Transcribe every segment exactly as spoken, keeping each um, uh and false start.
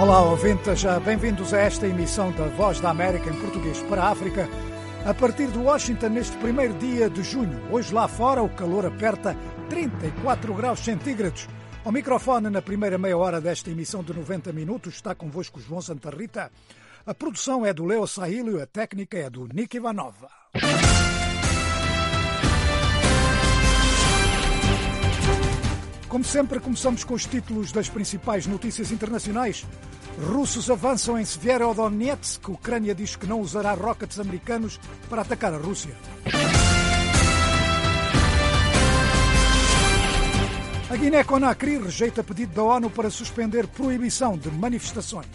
Olá, ouvintes, bem-vindos a esta emissão da Voz da América em português para a África, a partir de Washington neste primeiro dia de junho. Hoje lá fora o calor aperta trinta e quatro graus centígrados. Ao microfone, na primeira meia hora desta emissão de noventa minutos, está convosco João Santa Rita. A produção é do Leo Saílio, a técnica é do Nick Ivanova. Como sempre, começamos com os títulos das principais notícias internacionais. Russos avançam em Severodonetsk. Ucrânia diz que não usará rockets americanos para atacar a Rússia. A Guiné-Conakry rejeita pedido da ONU para suspender proibição de manifestações.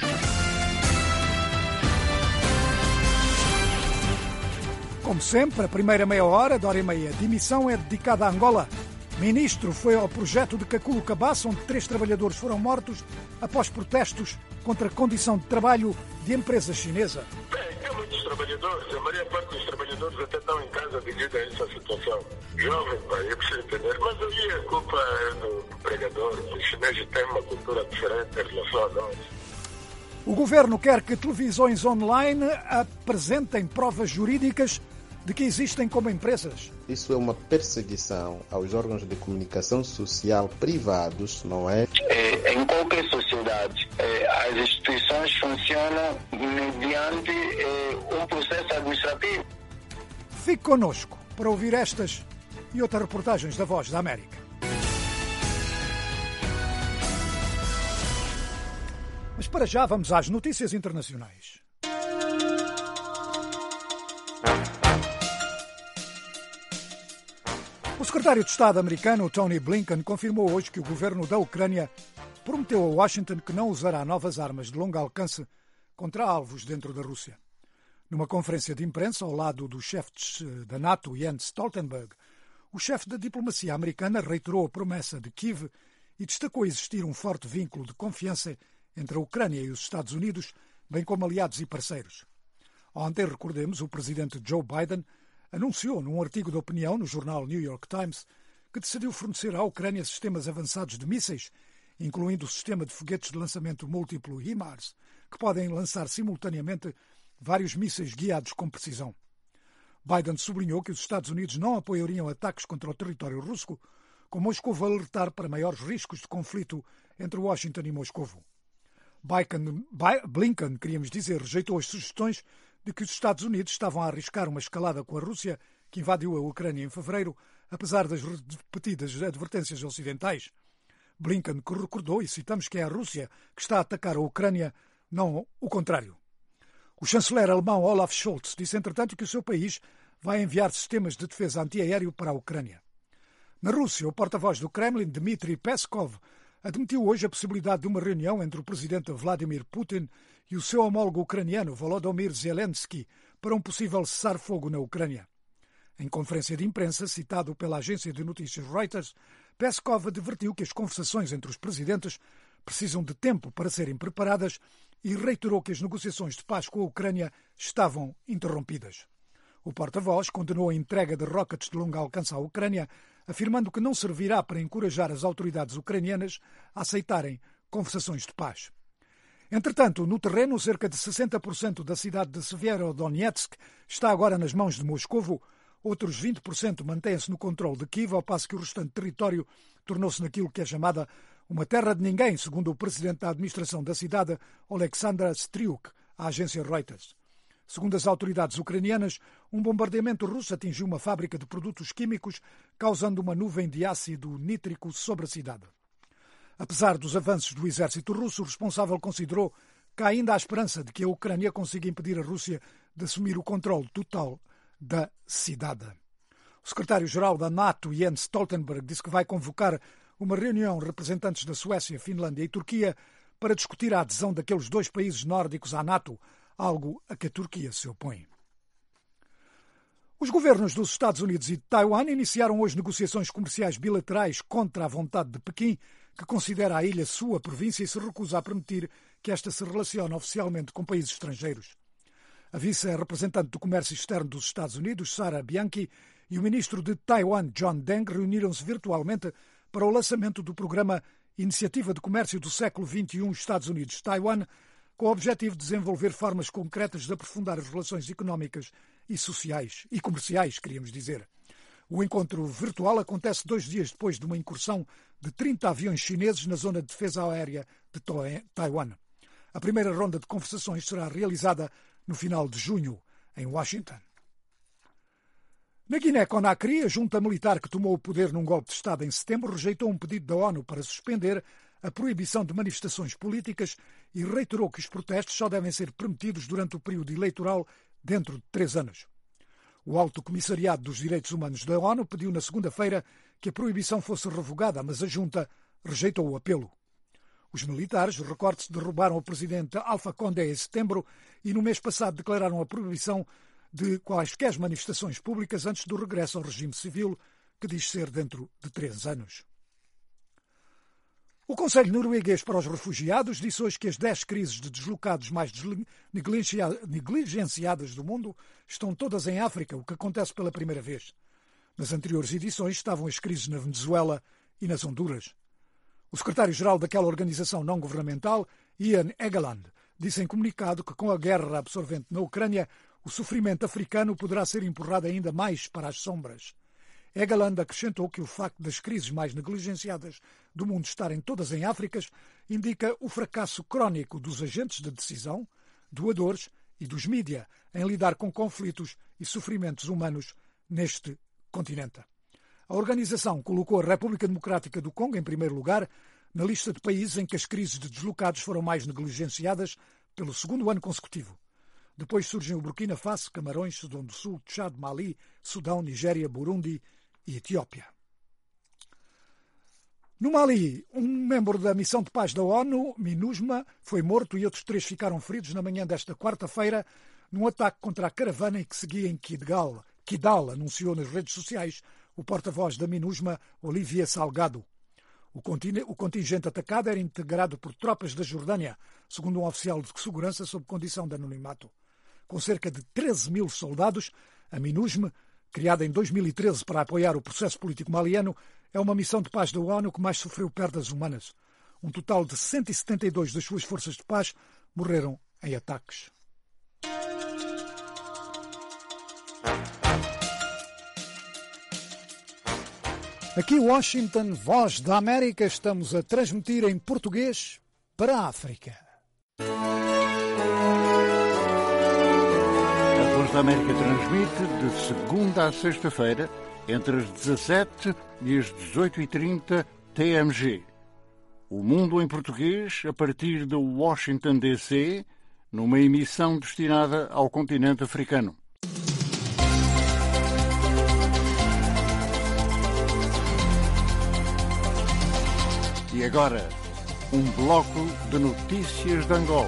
Como sempre, a primeira meia hora, de hora e meia de emissão, é dedicada a Angola. Ministro foi ao projeto de Caculo Cabaça, onde três trabalhadores foram mortos após protestos contra a condição de trabalho de empresa chinesa. Bem, tem muitos trabalhadores, a maior parte dos trabalhadores até estão em casa devido a essa situação. Jovem, pai, eu preciso entender, mas aí a culpa é do empregador. Os chineses têm uma cultura diferente em relação a nós. O governo quer que televisões online apresentem provas jurídicas de que existem como empresas. Isso é uma perseguição aos órgãos de comunicação social privados, não é? é em qualquer sociedade, é, as instituições funcionam mediante é, um processo administrativo. Fique connosco para ouvir estas e outras reportagens da Voz da América. Mas para já vamos às notícias internacionais. O secretário de Estado americano, Tony Blinken, confirmou hoje que o governo da Ucrânia prometeu a Washington que não usará novas armas de longo alcance contra alvos dentro da Rússia. Numa conferência de imprensa ao lado do chefe da NATO, Jens Stoltenberg, o chefe da diplomacia americana reiterou a promessa de Kiev e destacou existir um forte vínculo de confiança entre a Ucrânia e os Estados Unidos, bem como aliados e parceiros. Ontem, recordemos, o presidente Joe Biden anunciou num artigo de opinião no jornal New York Times que decidiu fornecer à Ucrânia sistemas avançados de mísseis, incluindo o sistema de foguetes de lançamento múltiplo HIMARS, que podem lançar simultaneamente vários mísseis guiados com precisão. Biden sublinhou que os Estados Unidos não apoiariam ataques contra o território russo, com Moscou a alertar para maiores riscos de conflito entre Washington e Moscou. Blinken, queríamos dizer, rejeitou as sugestões de que os Estados Unidos estavam a arriscar uma escalada com a Rússia, que invadiu a Ucrânia em fevereiro, apesar das repetidas advertências ocidentais. Blinken recordou, e citamos, que é a Rússia que está a atacar a Ucrânia, não o contrário. O chanceler alemão Olaf Scholz disse, entretanto, que o seu país vai enviar sistemas de defesa antiaéreo para a Ucrânia. Na Rússia, o porta-voz do Kremlin, Dmitry Peskov, admitiu hoje a possibilidade de uma reunião entre o presidente Vladimir Putin e o seu homólogo ucraniano Volodymyr Zelensky para um possível cessar-fogo na Ucrânia. Em conferência de imprensa, citado pela agência de notícias Reuters, Peskov advertiu que as conversações entre os presidentes precisam de tempo para serem preparadas e reiterou que as negociações de paz com a Ucrânia estavam interrompidas. O porta-voz condenou a entrega de rockets de longo alcance à Ucrânia, afirmando que não servirá para encorajar as autoridades ucranianas a aceitarem conversações de paz. Entretanto, no terreno, cerca de sessenta por cento da cidade de Severodonetsk está agora nas mãos de Moscovo. Outros vinte por cento mantêm-se no controle de Kiev, ao passo que o restante território tornou-se naquilo que é chamada uma terra de ninguém, segundo o presidente da administração da cidade, Oleksandr Striuk, à agência Reuters. Segundo as autoridades ucranianas, um bombardeamento russo atingiu uma fábrica de produtos químicos, causando uma nuvem de ácido nítrico sobre a cidade. Apesar dos avanços do exército russo, o responsável considerou que ainda há esperança de que a Ucrânia consiga impedir a Rússia de assumir o controle total da cidade. O secretário-geral da NATO, Jens Stoltenberg, disse que vai convocar uma reunião de representantes da Suécia, Finlândia e Turquia para discutir a adesão daqueles dois países nórdicos à NATO, algo a que a Turquia se opõe. Os governos dos Estados Unidos e de Taiwan iniciaram hoje negociações comerciais bilaterais contra a vontade de Pequim, que considera a ilha sua província e se recusa a permitir que esta se relacione oficialmente com países estrangeiros. A vice-representante do Comércio Externo dos Estados Unidos, Sarah Bianchi, e o ministro de Taiwan, John Deng, reuniram-se virtualmente para o lançamento do programa Iniciativa de Comércio do Século vinte e um Estados Unidos-Taiwan, com o objetivo de desenvolver formas concretas de aprofundar as relações económicas e sociais e comerciais, queríamos dizer. O encontro virtual acontece dois dias depois de uma incursão de trinta aviões chineses na zona de defesa aérea de Taiwan. A primeira ronda de conversações será realizada no final de junho, em Washington. Na Guiné-Conakry, a junta militar que tomou o poder num golpe de Estado em setembro rejeitou um pedido da ONU para suspender a proibição de manifestações políticas e reiterou que os protestos só devem ser permitidos durante o período eleitoral dentro de três anos. O Alto Comissariado dos Direitos Humanos da ONU pediu na segunda-feira que a proibição fosse revogada, mas a junta rejeitou o apelo. Os militares, recorde-se, derrubaram o presidente Alpha Condé em setembro e no mês passado declararam a proibição de quaisquer manifestações públicas antes do regresso ao regime civil, que diz ser dentro de três anos. O Conselho Norueguês para os Refugiados disse hoje que as dez crises de deslocados mais negligenciadas do mundo estão todas em África, o que acontece pela primeira vez. Nas anteriores edições estavam as crises na Venezuela e nas Honduras. O secretário-geral daquela organização não-governamental, Ian Egeland, disse em comunicado que com a guerra absorvente na Ucrânia, o sofrimento africano poderá ser empurrado ainda mais para as sombras. Egeland acrescentou que o facto das crises mais negligenciadas do mundo estarem todas em África indica o fracasso crónico dos agentes de decisão, doadores e dos mídia em lidar com conflitos e sofrimentos humanos neste continente. A organização colocou a República Democrática do Congo em primeiro lugar na lista de países em que as crises de deslocados foram mais negligenciadas pelo segundo ano consecutivo. Depois surgem o Burkina Faso, Camarões, Sudão do Sul, Tchad, Mali, Sudão, Nigéria, Burundi e Etiópia. No Mali, um membro da missão de paz da ONU, MINUSMA, foi morto e outros três ficaram feridos na manhã desta quarta-feira num ataque contra a caravana que seguia em Kidal, Kidal, anunciou nas redes sociais o porta-voz da MINUSMA, Olivier Salgado. O contingente atacado era integrado por tropas da Jordânia, segundo um oficial de segurança sob condição de anonimato. Com cerca de treze mil soldados, a MINUSMA, criada em dois mil e treze para apoiar o processo político maliano, é uma missão de paz da ONU que mais sofreu perdas humanas. Um total de cento e setenta e dois das suas forças de paz morreram em ataques. Aqui Washington, Voz da América, estamos a transmitir em português para a África. A Voz da América transmite de segunda a sexta-feira, entre as dezassete e as dezoito e trinta T M G. O Mundo em Português, a partir de Washington, D C, numa emissão destinada ao continente africano. E agora, um bloco de notícias de Angola.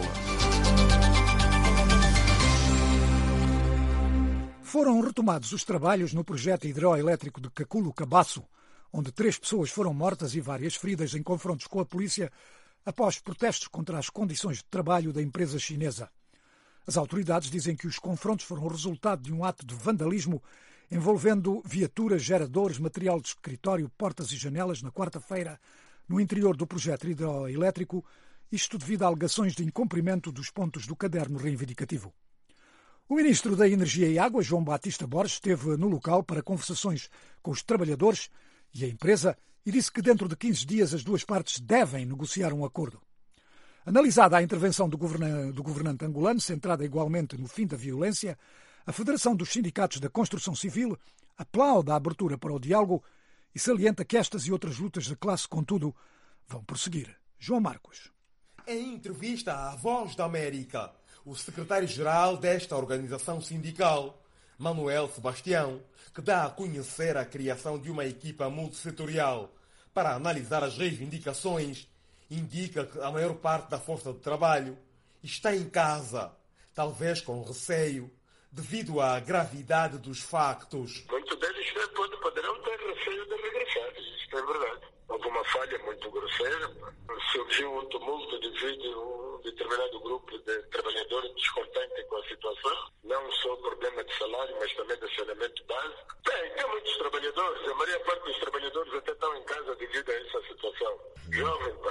Foram retomados os trabalhos no projeto hidroelétrico de Caculo-Cabaço, onde três pessoas foram mortas e várias feridas em confrontos com a polícia após protestos contra as condições de trabalho da empresa chinesa. As autoridades dizem que os confrontos foram o resultado de um ato de vandalismo envolvendo viaturas, geradores, material de escritório, portas e janelas na quarta-feira, no interior do projeto hidroelétrico, isto devido a alegações de incumprimento dos pontos do caderno reivindicativo. O ministro da Energia e Água, João Batista Borges, esteve no local para conversações com os trabalhadores e a empresa e disse que dentro de quinze dias as duas partes devem negociar um acordo. Analisada a intervenção do, governa- do governante angolano, centrada igualmente no fim da violência, a Federação dos Sindicatos da Construção Civil aplaude a abertura para o diálogo e salienta que estas e outras lutas de classe, contudo, vão prosseguir. João Marcos. Em entrevista à Voz da América, o secretário-geral desta organização sindical, Manuel Sebastião, que dá a conhecer a criação de uma equipa multissetorial para analisar as reivindicações, indica que a maior parte da força de trabalho está em casa, talvez com receio, devido à gravidade dos factos. Muitos deles poderão ter receio de regressar, isto é verdade. Houve uma falha muito grosseira, surgiu um tumulto devido a um determinado grupo de trabalhadores descontentes com a situação, não só problema de salário, mas também de saneamento básico. Tem, tem muitos trabalhadores, a maior parte dos trabalhadores até estão em casa devido a essa situação. Jovem,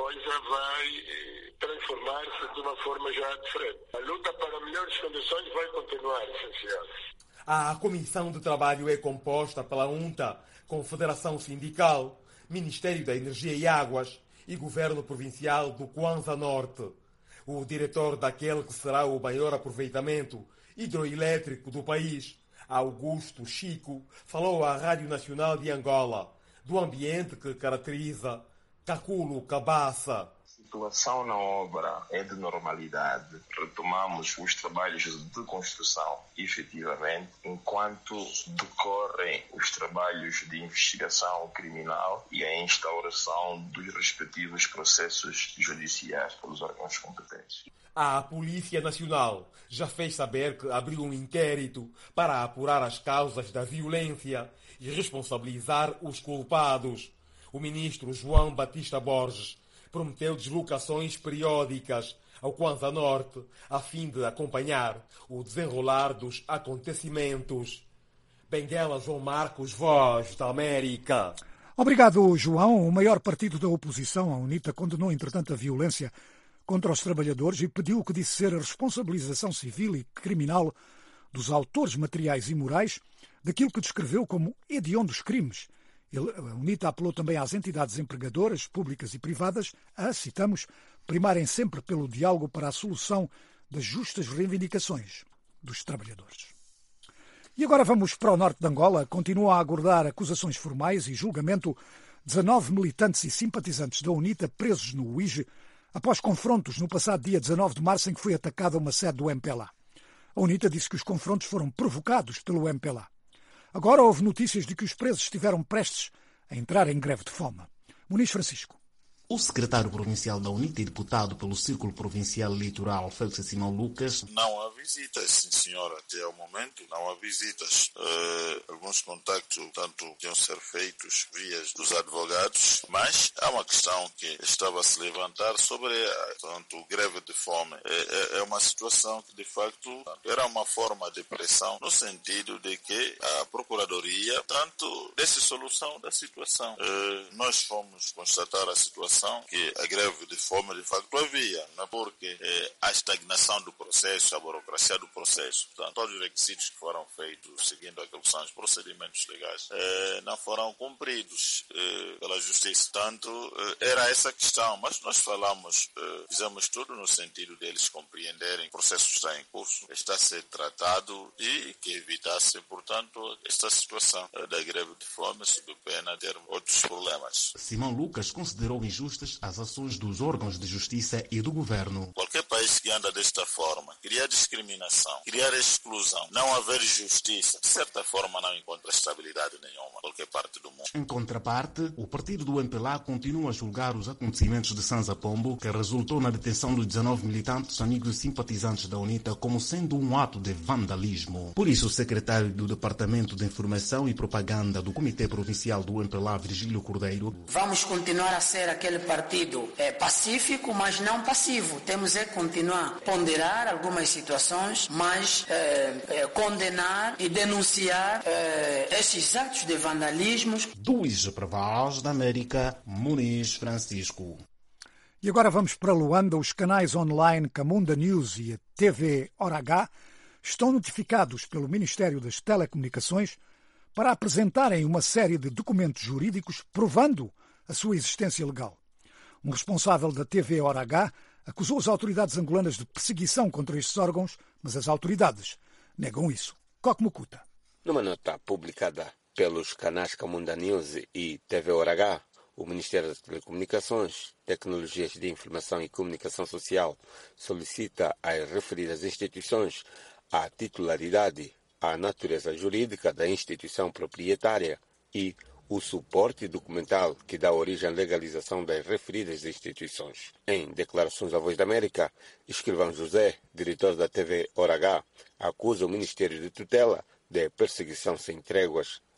coisa vai transformar-se de uma forma já diferente. A luta para melhores condições vai continuar, sim, senhor. A Comissão de Trabalho é composta pela UNTA, Confederação Sindical, Ministério da Energia e Águas e Governo Provincial do Kwanza Norte. O diretor daquele que será o maior aproveitamento hidroelétrico do país, Augusto Chico, falou à Rádio Nacional de Angola do ambiente que caracteriza Kakulo Cabaça. A situação na obra é de normalidade. Retomamos os trabalhos de construção, efetivamente, enquanto decorrem os trabalhos de investigação criminal e a instauração dos respectivos processos judiciais pelos órgãos competentes. A Polícia Nacional já fez saber que abriu um inquérito para apurar as causas da violência e responsabilizar os culpados. O ministro João Batista Borges prometeu deslocações periódicas ao Kwanza Norte a fim de acompanhar o desenrolar dos acontecimentos. Benguela João Marcos, Voz da América. Obrigado, João. O maior partido da oposição, a UNITA, condenou, entretanto, a violência contra os trabalhadores e pediu o que disse ser a responsabilização civil e criminal dos autores materiais e morais daquilo que descreveu como hediondos crimes. Ele, a UNITA apelou também às entidades empregadoras, públicas e privadas, a, citamos, primarem sempre pelo diálogo para a solução das justas reivindicações dos trabalhadores. E agora vamos para o norte de Angola. Continua a aguardar acusações formais e julgamento dezanove militantes e simpatizantes da UNITA presos no Uíge após confrontos no passado dia dezanove de março em que foi atacada uma sede do M P L A. A UNITA disse que os confrontos foram provocados pelo M P L A. Agora houve notícias de que os presos estiveram prestes a entrar em greve de fome. Muniz Francisco. O secretário provincial da UNITA e deputado pelo Círculo Provincial Eleitoral, Félix Simão Lucas. Não há visitas, sim senhora, até ao momento não há visitas. Uh, alguns contactos, tanto, tinham ser feitos via dos advogados, mas há uma questão que estava a se levantar sobre a tanto, greve de fome. É, é uma situação que, de facto, era uma forma de pressão no sentido de que a Procuradoria, tanto, desse solução da situação. Uh, nós fomos constatar a situação que a greve de fome de facto havia, não é? Porque eh, a estagnação do processo, a burocracia do processo, portanto, todos os requisitos que foram feitos seguindo aquilo que são os procedimentos legais eh, não foram cumpridos eh, pela justiça. Tanto eh, era essa questão, mas nós falamos, eh, fizemos tudo no sentido deles compreenderem que o processo está em curso, está a ser tratado e que evitasse, portanto, esta situação eh, da greve de fome sob pena de ter outros problemas. Simão Lucas considerou injusto as ações dos órgãos de justiça e do governo. Qualquer país que anda desta forma, criar discriminação, criar exclusão, não haver justiça, de certa forma não encontra estabilidade nenhuma em qualquer parte do mundo. Em contraparte, o partido do M P L A continua a julgar os acontecimentos de Sanza Pombo, que resultou na detenção dos dezanove militantes, amigos e simpatizantes da UNITA, como sendo um ato de vandalismo. Por isso, o secretário do Departamento de Informação e Propaganda do Comitê Provincial do M P L A, Virgílio Cordeiro, vamos continuar a ser aquele partido é pacífico, mas não passivo. Temos é continuar a ponderar algumas situações, mas é, é, condenar e denunciar é, esses atos de vandalismo. Do Uíge para Voz da América, Muniz Francisco. E agora vamos para Luanda. Os canais online Camunda News e a T V Hora H estão notificados pelo Ministério das Telecomunicações para apresentarem uma série de documentos jurídicos provando a sua existência legal. Um responsável da T V Hora H acusou as autoridades angolanas de perseguição contra estes órgãos, mas as autoridades negam isso. Coque Mucuta. Numa nota publicada pelos canais Camunda News e T V Hora H, o Ministério das Telecomunicações, Tecnologias de Informação e Comunicação Social solicita às referidas instituições a titularidade, a natureza jurídica da instituição proprietária e o suporte documental que dá origem à legalização das referidas instituições. Em declarações à Voz da América, Escrivão José, diretor da T V Hora H, acusa o Ministério de Tutela de perseguição sem tréguas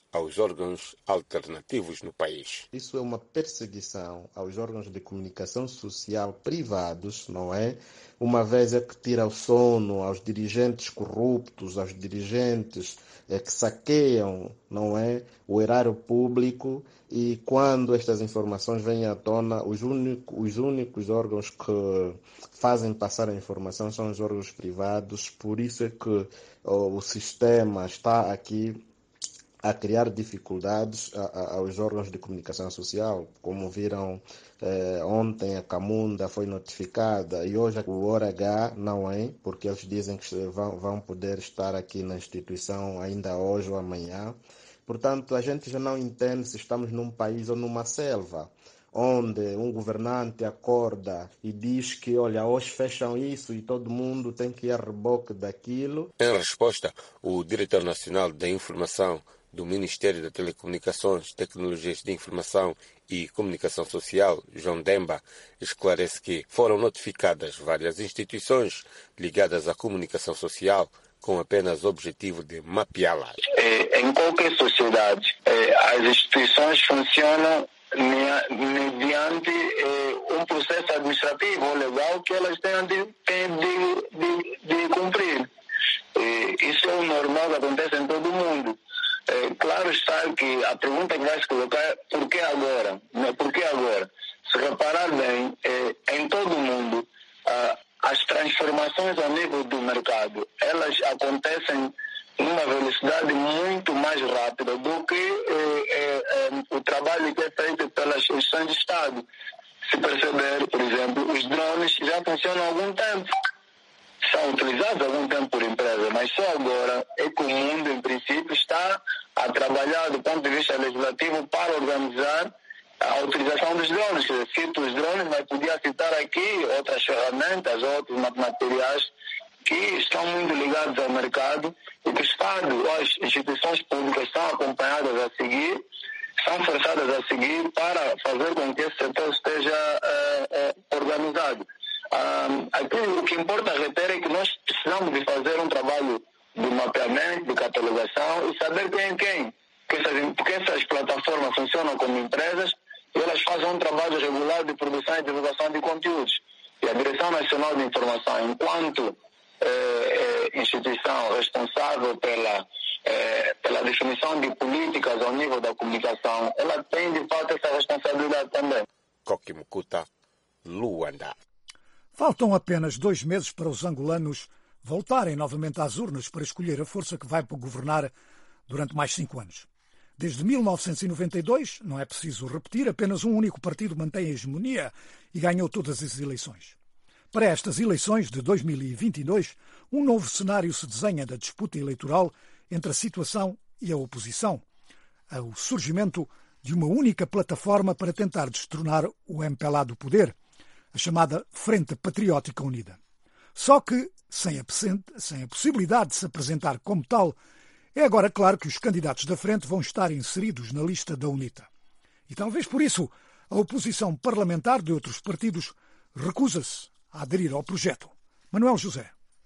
aos órgãos alternativos no país. Isso é uma perseguição aos órgãos de comunicação social privados, não é? Uma vez é que tira o sono aos dirigentes corruptos, aos dirigentes é, que saqueiam, não é, o erário público, e quando estas informações vêm à tona, os, único, os únicos órgãos que fazem passar a informação são os órgãos privados. Por isso é que oh, o sistema está aqui a criar dificuldades a, a, aos órgãos de comunicação social. Como viram, eh, ontem a Camunda foi notificada e hoje o Hora H não é, porque eles dizem que vão, vão poder estar aqui na instituição ainda hoje ou amanhã. Portanto, a gente já não entende se estamos num país ou numa selva, onde um governante acorda e diz que, olha, hoje fecham isso e todo mundo tem que ir a reboque daquilo. Em resposta, o diretor nacional da informação do Ministério das Telecomunicações, Tecnologias de Informação e Comunicação Social, João Demba, esclarece que foram notificadas várias instituições ligadas à comunicação social com apenas o objetivo de mapeá-la. Em qualquer sociedade, as instituições funcionam mediante um processo administrativo ou legal que elas têm de, têm de, de, de cumprir. Isso é o normal que acontece em todo o mundo. É, claro está que a pergunta que vai se colocar é por que agora? Por que agora? Se reparar bem, é, em todo o mundo, ah, as transformações ao nível do mercado, elas acontecem numa velocidade muito mais rápida do que é, é, o trabalho que é feito pelas instituições de Estado. Se perceber, por exemplo, os drones já funcionam há algum tempo. São utilizados há algum tempo por empresas, mas só agora é que o mundo, em princípio, está a trabalhar do ponto de vista legislativo para organizar a utilização dos drones. Se cito os drones, mas podia citar aqui outras ferramentas, outros materiais que estão muito ligados ao mercado e que o Estado, as instituições públicas estão acompanhadas a seguir, são forçadas a seguir para fazer com que esse setor esteja uh, uh, organizado. Um, aquilo que importa reter é que nós precisamos de fazer um trabalho de mapeamento, de catalogação e saber quem é quem. Porque essas, porque essas plataformas funcionam como empresas e elas fazem um trabalho regular de produção e divulgação de conteúdos. E a Direção Nacional de Informação, enquanto eh, instituição responsável pela, eh, pela definição de políticas ao nível da comunicação, ela tem de fato essa responsabilidade também. Coque Mucuta, Luanda. Faltam apenas dois meses para os angolanos voltarem novamente às urnas para escolher a força que vai governar durante mais cinco anos. Desde mil novecentos e noventa e dois, não é preciso repetir, apenas um único partido mantém a hegemonia e ganhou todas as eleições. Para estas eleições de dois mil e vinte e dois, um novo cenário se desenha da disputa eleitoral entre a situação e a oposição. O surgimento de uma única plataforma para tentar destronar o M P L A do poder, a chamada Frente Patriótica Unida. Só que, sem a, sem a possibilidade de se apresentar como tal, é agora claro que os candidatos da frente vão estar inseridos na lista da UNITA. E talvez por isso a oposição parlamentar de outros partidos recusa-se a aderir ao projeto. Manuel José.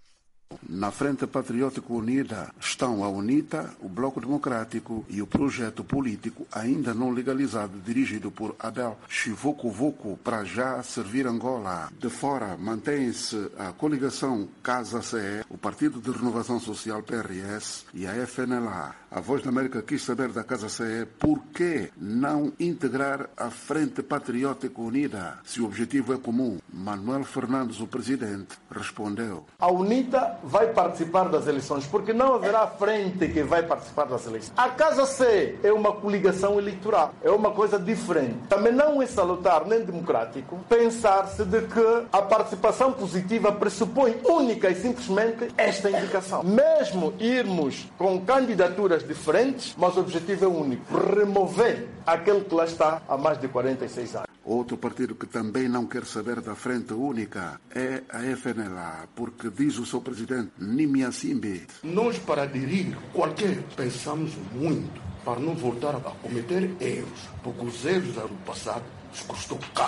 Na Frente Patriótica Unida estão a UNITA, o Bloco Democrático e o projeto político ainda não legalizado dirigido por Abel Chivuco-Vuco para já servir Angola. De fora mantém-se a coligação Casa-C E, o Partido de Renovação Social P R S e a F N L A. A Voz da América quis saber da Casa-C E por que não integrar a Frente Patriótica Unida, se o objetivo é comum. Manuel Fernandes, o presidente, respondeu. A UNITA vai participar das eleições, porque não haverá frente que vai participar das eleições. A Casa-C é uma coligação eleitoral, é uma coisa diferente. Também não é salutar nem democrático pensar-se de que a participação positiva pressupõe única e simplesmente esta indicação. Mesmo irmos com candidaturas diferentes, mas o objetivo é único: remover aquele que lá está há mais de quarenta e seis anos. Outro partido que também não quer saber da frente única é a F N L A, porque diz o seu presidente, Nimia Simbe. Nós, para aderir qualquer, pensamos muito para não voltar a cometer erros, porque os erros do passado nos custou caro.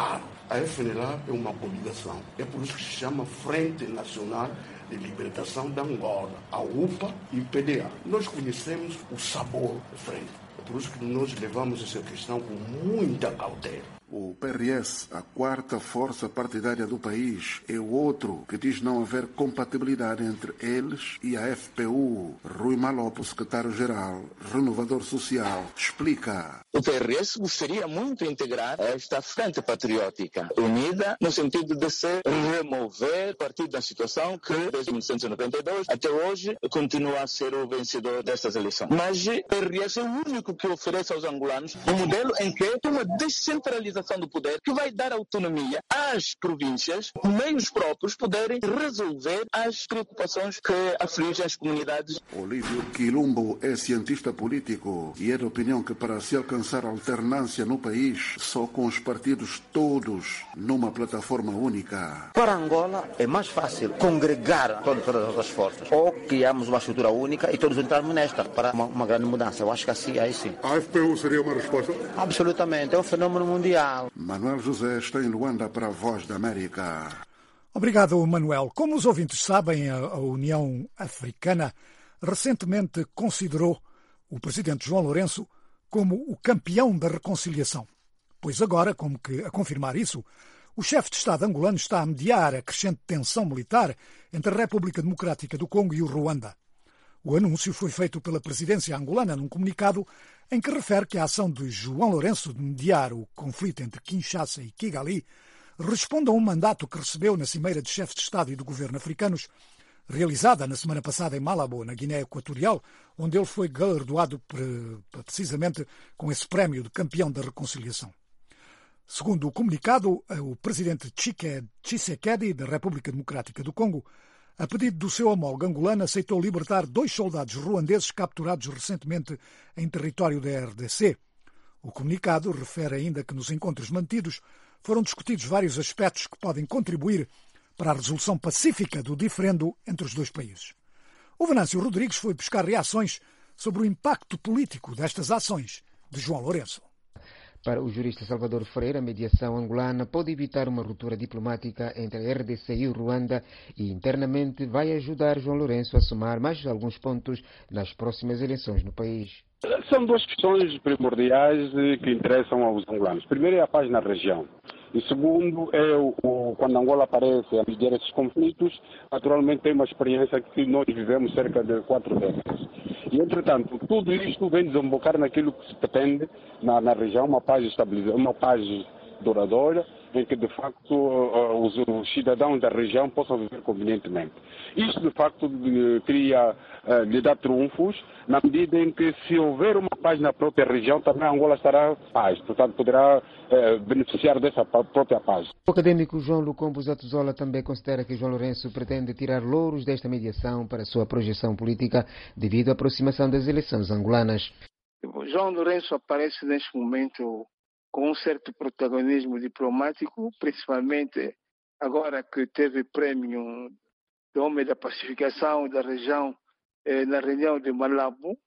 A F N L A é uma coligação. É por isso que se chama Frente Nacional de Libertação da Angola, a U P A e o P D A. Nós conhecemos o sabor da frente. É por isso que nós levamos essa questão com muita cautela. O P R S, a quarta força partidária do país, é o outro que diz não haver compatibilidade entre eles e a F P U. Rui Malopo, secretário-geral, renovador social, explica. O P R S gostaria muito de integrar esta frente patriótica unida no sentido de se remover a partir da situação que, desde mil novecentos e noventa e dois até hoje, continua a ser o vencedor destas eleições. Mas o P R S é o único que oferece aos angolanos um modelo em que tem uma descentralização do poder que vai dar autonomia às províncias, meios próprios poderem resolver as preocupações que afligem as comunidades. Olívio Quilumbo é cientista político e é da opinião que para se alcançar alternância no país, só com os partidos todos numa plataforma única. Para Angola é mais fácil congregar todas, todas as forças. Ou criamos uma estrutura única e todos entrarmos nesta para uma, uma grande mudança. Eu acho que assim, aí sim. A F P U seria uma resposta? Absolutamente, é um fenômeno mundial. Manuel José está em Luanda para a Voz da América. Obrigado, Manuel. Como os ouvintes sabem, a União Africana recentemente considerou o presidente João Lourenço como o campeão da reconciliação. Pois agora, como que a confirmar isso, o chefe de Estado angolano está a mediar a crescente tensão militar entre a República Democrática do Congo e o Ruanda. O anúncio foi feito pela presidência angolana num comunicado em que refere que a ação de João Lourenço de mediar o conflito entre Kinshasa e Kigali responde a um mandato que recebeu na Cimeira de Chefes de Estado e do Governo africanos, realizada na semana passada em Malabo, na Guiné Equatorial, onde ele foi galardoado precisamente com esse prémio de campeão da reconciliação. Segundo o comunicado, o presidente Tshisekedi, da República Democrática do Congo, a pedido do seu homólogo angolano, aceitou libertar dois soldados ruandeses capturados recentemente em território da R D C. O comunicado refere ainda que nos encontros mantidos foram discutidos vários aspectos que podem contribuir para a resolução pacífica do diferendo entre os dois países. O Venâncio Rodrigues foi buscar reações sobre o impacto político destas ações de João Lourenço. Para o jurista Salvador Freire, a mediação angolana pode evitar uma ruptura diplomática entre a R D C e o Ruanda e, internamente, vai ajudar João Lourenço a somar mais alguns pontos nas próximas eleições no país. São duas questões primordiais que interessam aos angolanos. Primeiro é a paz na região. E segundo é o, o, quando Angola aparece a mediar esses conflitos, naturalmente tem uma experiência que nós vivemos cerca de quatro décadas. E, entretanto, tudo isto vem desembocar naquilo que se pretende na, na região, uma paz estabilizada, uma paz duradoura, em que, de facto, os, os cidadãos da região possam viver convenientemente. Isto, de facto, cria, lhe dá triunfos, na medida em que, se houver uma paz na própria região, também Angola estará paz, portanto, poderá eh, beneficiar dessa própria paz. O académico João Lucombo Zatuzola também considera que João Lourenço pretende tirar louros desta mediação para a sua projeção política devido à aproximação das eleições angolanas. João Lourenço aparece neste momento com um certo protagonismo diplomático, principalmente agora que teve prêmio do Homem da Pacificação da região eh, na reunião de Malabo,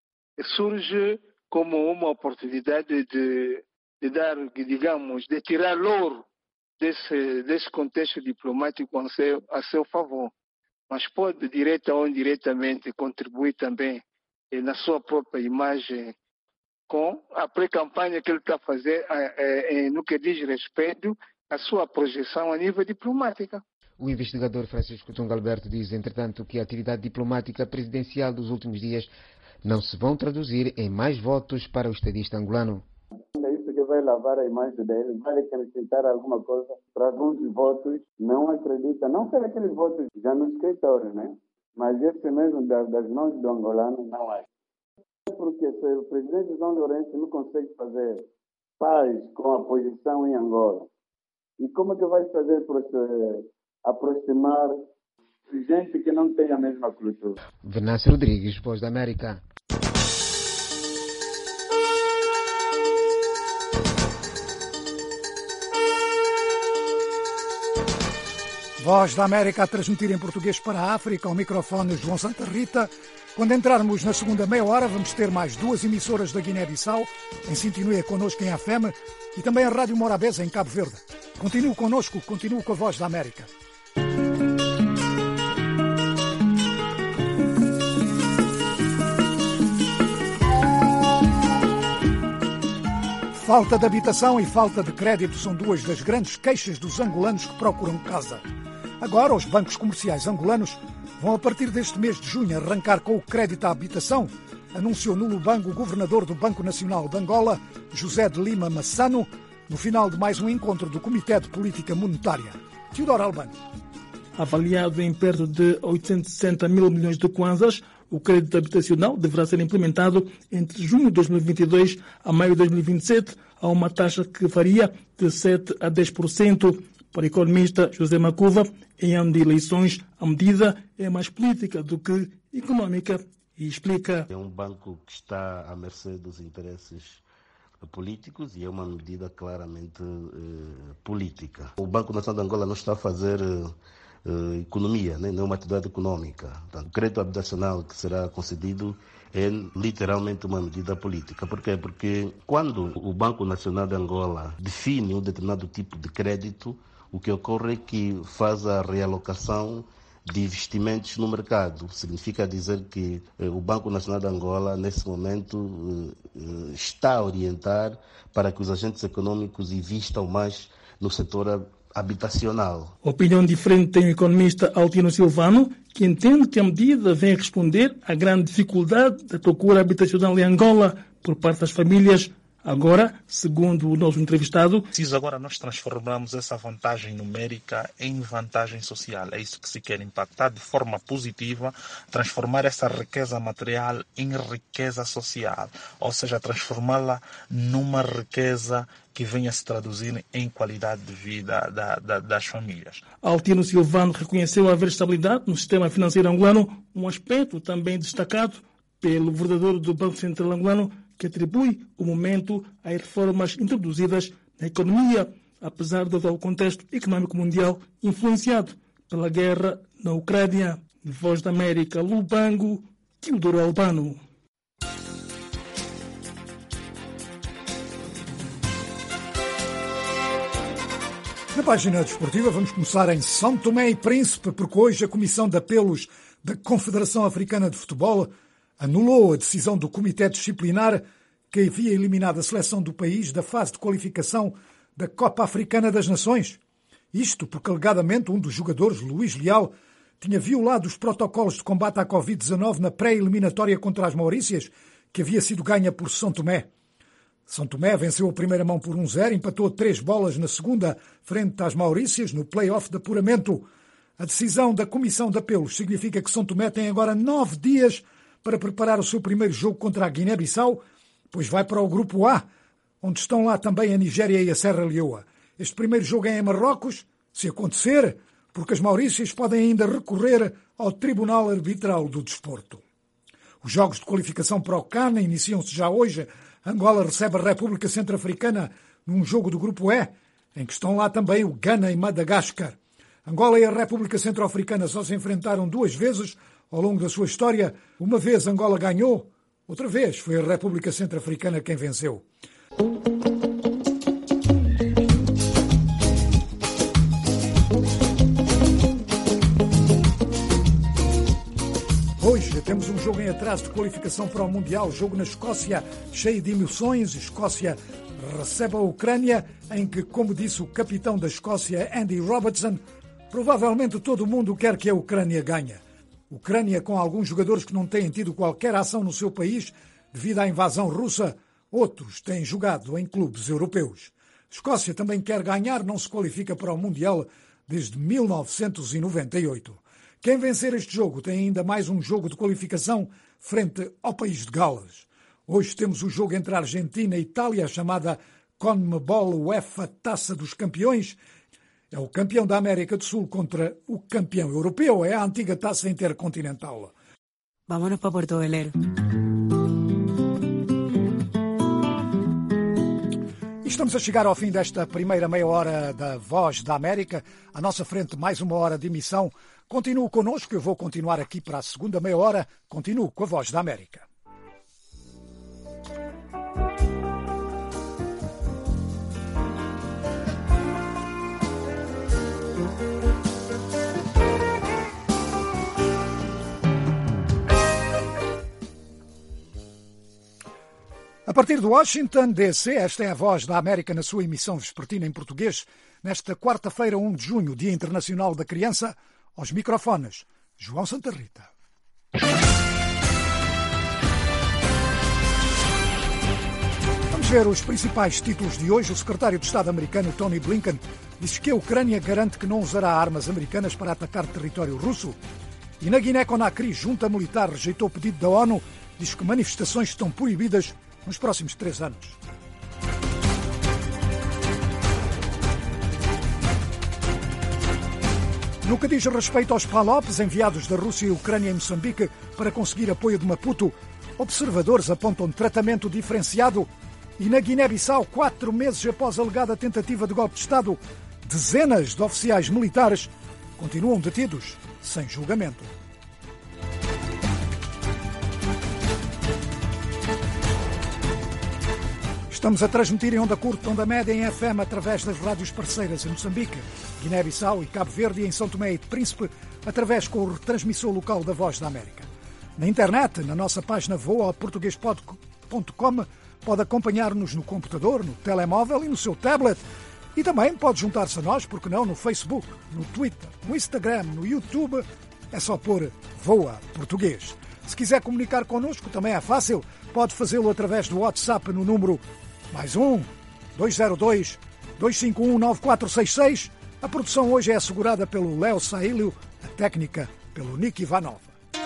surge como uma oportunidade de, de dar, digamos, de tirar louro desse, desse contexto diplomático a seu, a seu favor, mas pode, direta ou indiretamente, contribuir também eh, na sua própria imagem com a pré-campanha que ele está a fazer é, é, no que diz respeito à sua projeção a nível diplomático. O investigador Francisco Tunga Alberto diz, entretanto, que a atividade diplomática presidencial dos últimos dias não se vão traduzir em mais votos para o estadista angolano. É isso que vai lavar a imagem dele, vai acrescentar alguma coisa para alguns votos. Não acredita, não ser aqueles votos já no escritório, né? Mas esse mesmo das, das mãos do angolano não há. Porque se o presidente João Lourenço não consegue fazer paz com a posição em Angola, e como é que vai fazer para se aproximar gente que não tem a mesma cultura? Venâncio Rodrigues, Voz da América. Voz da América a transmitir em português para a África, ao microfone João Santa Rita. Quando entrarmos na segunda meia hora, vamos ter mais duas emissoras da Guiné-Bissau, em sintonia connosco em A F E M, e também a Rádio Morabeza, em Cabo Verde. Continue connosco, continue com a Voz da América. Falta de habitação e falta de crédito são duas das grandes queixas dos angolanos que procuram casa. Agora, os bancos comerciais angolanos vão, a partir deste mês de junho, arrancar com o crédito à habitação, anunciou no Lubango o governador do Banco Nacional de Angola, José de Lima Massano, no final de mais um encontro do Comitê de Política Monetária. Teodoro Albano. Avaliado em perto de oitocentos e sessenta mil milhões de kwanzas, o crédito habitacional deverá ser implementado entre junho de dois mil e vinte e dois a maio de dois mil e vinte e sete, a uma taxa que varia de sete a dez por cento. Para o economista José Macuva, em ano de eleições, a medida é mais política do que econômica e explica. É um banco que está à mercê dos interesses políticos e é uma medida claramente eh, política. O Banco Nacional de Angola não está a fazer eh, economia, né? Não é uma atividade econômica. Portanto, o crédito habitacional que será concedido é literalmente uma medida política. Por quê? Porque quando o Banco Nacional de Angola define um determinado tipo de crédito, o que ocorre é que faz a realocação de investimentos no mercado. Significa dizer que eh, o Banco Nacional de Angola, nesse momento, eh, está a orientar para que os agentes econômicos investam mais no setor habitacional. Opinião diferente tem o economista Altino Silvano, que entende que a medida vem responder à grande dificuldade da procura habitacional em Angola por parte das famílias. Agora, segundo o nosso entrevistado, preciso agora nós transformamos essa vantagem numérica em vantagem social. É isso que se quer, impactar de forma positiva, transformar essa riqueza material em riqueza social, ou seja, transformá-la numa riqueza que venha se traduzir em qualidade de vida da, da, das famílias. Altino Silvano reconheceu haver estabilidade no sistema financeiro angolano, um aspecto também destacado pelo governador do Banco Central angolano, que atribui o momento às reformas introduzidas na economia, apesar do atual contexto econômico mundial influenciado pela guerra na Ucrânia. Voz da América, Lubango, Teodoro Albano. Na página desportiva vamos começar em São Tomé e Príncipe, porque hoje a Comissão de Apelos da Confederação Africana de Futebol anulou a decisão do Comitê Disciplinar que havia eliminado a seleção do país da fase de qualificação da Copa Africana das Nações. Isto porque, alegadamente, um dos jogadores, Luís Leal, tinha violado os protocolos de combate à covid dezanove na pré-eliminatória contra as Maurícias, que havia sido ganha por São Tomé. São Tomé venceu a primeira mão por um zero, empatou três bolas na segunda frente às Maurícias no play-off de apuramento. A decisão da Comissão de Apelos significa que São Tomé tem agora nove dias para preparar o seu primeiro jogo contra a Guiné-Bissau, pois vai para o Grupo A, onde estão lá também a Nigéria e a Serra Leoa. Este primeiro jogo é em Marrocos, se acontecer, porque as Maurícias podem ainda recorrer ao Tribunal Arbitral do Desporto. Os jogos de qualificação para o CAN iniciam-se já hoje. Angola recebe a República Centro-Africana num jogo do Grupo E, em que estão lá também o Ghana e Madagascar. Angola e a República Centro-Africana só se enfrentaram duas vezes ao longo da sua história. Uma vez Angola ganhou, outra vez foi a República Centro-Africana quem venceu. Hoje temos um jogo em atraso de qualificação para o Mundial, jogo na Escócia, cheio de emoções. Escócia recebe a Ucrânia, em que, como disse o capitão da Escócia, Andy Robertson, provavelmente todo mundo quer que a Ucrânia ganhe. Ucrânia com alguns jogadores que não têm tido qualquer ação no seu país devido à invasão russa, outros têm jogado em clubes europeus. Escócia também quer ganhar, não se qualifica para o Mundial desde mil novecentos e noventa e oito. Quem vencer este jogo tem ainda mais um jogo de qualificação frente ao país de Gales. Hoje temos o jogo entre a Argentina e a Itália, chamada CONMEBOL UEFA Taça dos Campeões. É o campeão da América do Sul contra o campeão europeu. É a antiga taça intercontinental. Vámonos para Porto Velero. Estamos a chegar ao fim desta primeira meia hora da Voz da América. À nossa frente, mais uma hora de emissão. Continue connosco, eu vou continuar aqui para a segunda meia hora. Continuo com a Voz da América. A partir de Washington, D C, esta é a Voz da América na sua emissão vespertina em português, nesta quarta-feira, primeiro de junho, Dia Internacional da Criança, aos microfones, João Santa Rita. Vamos ver os principais títulos de hoje. O secretário de Estado americano, Tony Blinken, diz que a Ucrânia garante que não usará armas americanas para atacar território russo. E na Guiné-Conakry, junta militar rejeitou o pedido da ONU, diz que manifestações estão proibidas nos próximos três anos. No que diz respeito aos PALOPs enviados da Rússia e Ucrânia em Moçambique para conseguir apoio de Maputo, observadores apontam tratamento diferenciado. E na Guiné-Bissau, quatro meses após a alegada tentativa de golpe de Estado, dezenas de oficiais militares continuam detidos sem julgamento. Estamos a transmitir em onda curta, onda média em F M através das rádios parceiras em Moçambique, Guiné-Bissau e Cabo Verde e em São Tomé e Príncipe através com o retransmissor local da Voz da América. Na internet, na nossa página voa português ponto com, pode acompanhar-nos no computador, no telemóvel e no seu tablet. E também pode juntar-se a nós, porque não, no Facebook, no Twitter, no Instagram, no YouTube. É só pôr Voa Português. Se quiser comunicar connosco, também é fácil. Pode fazê-lo através do WhatsApp no número mais um, dois zero dois, dois cinco um, nove quatro seis seis. A produção hoje é assegurada pelo Léo Saílio, a técnica pelo Nick Ivanov.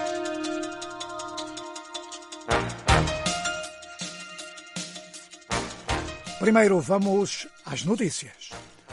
Primeiro vamos às notícias.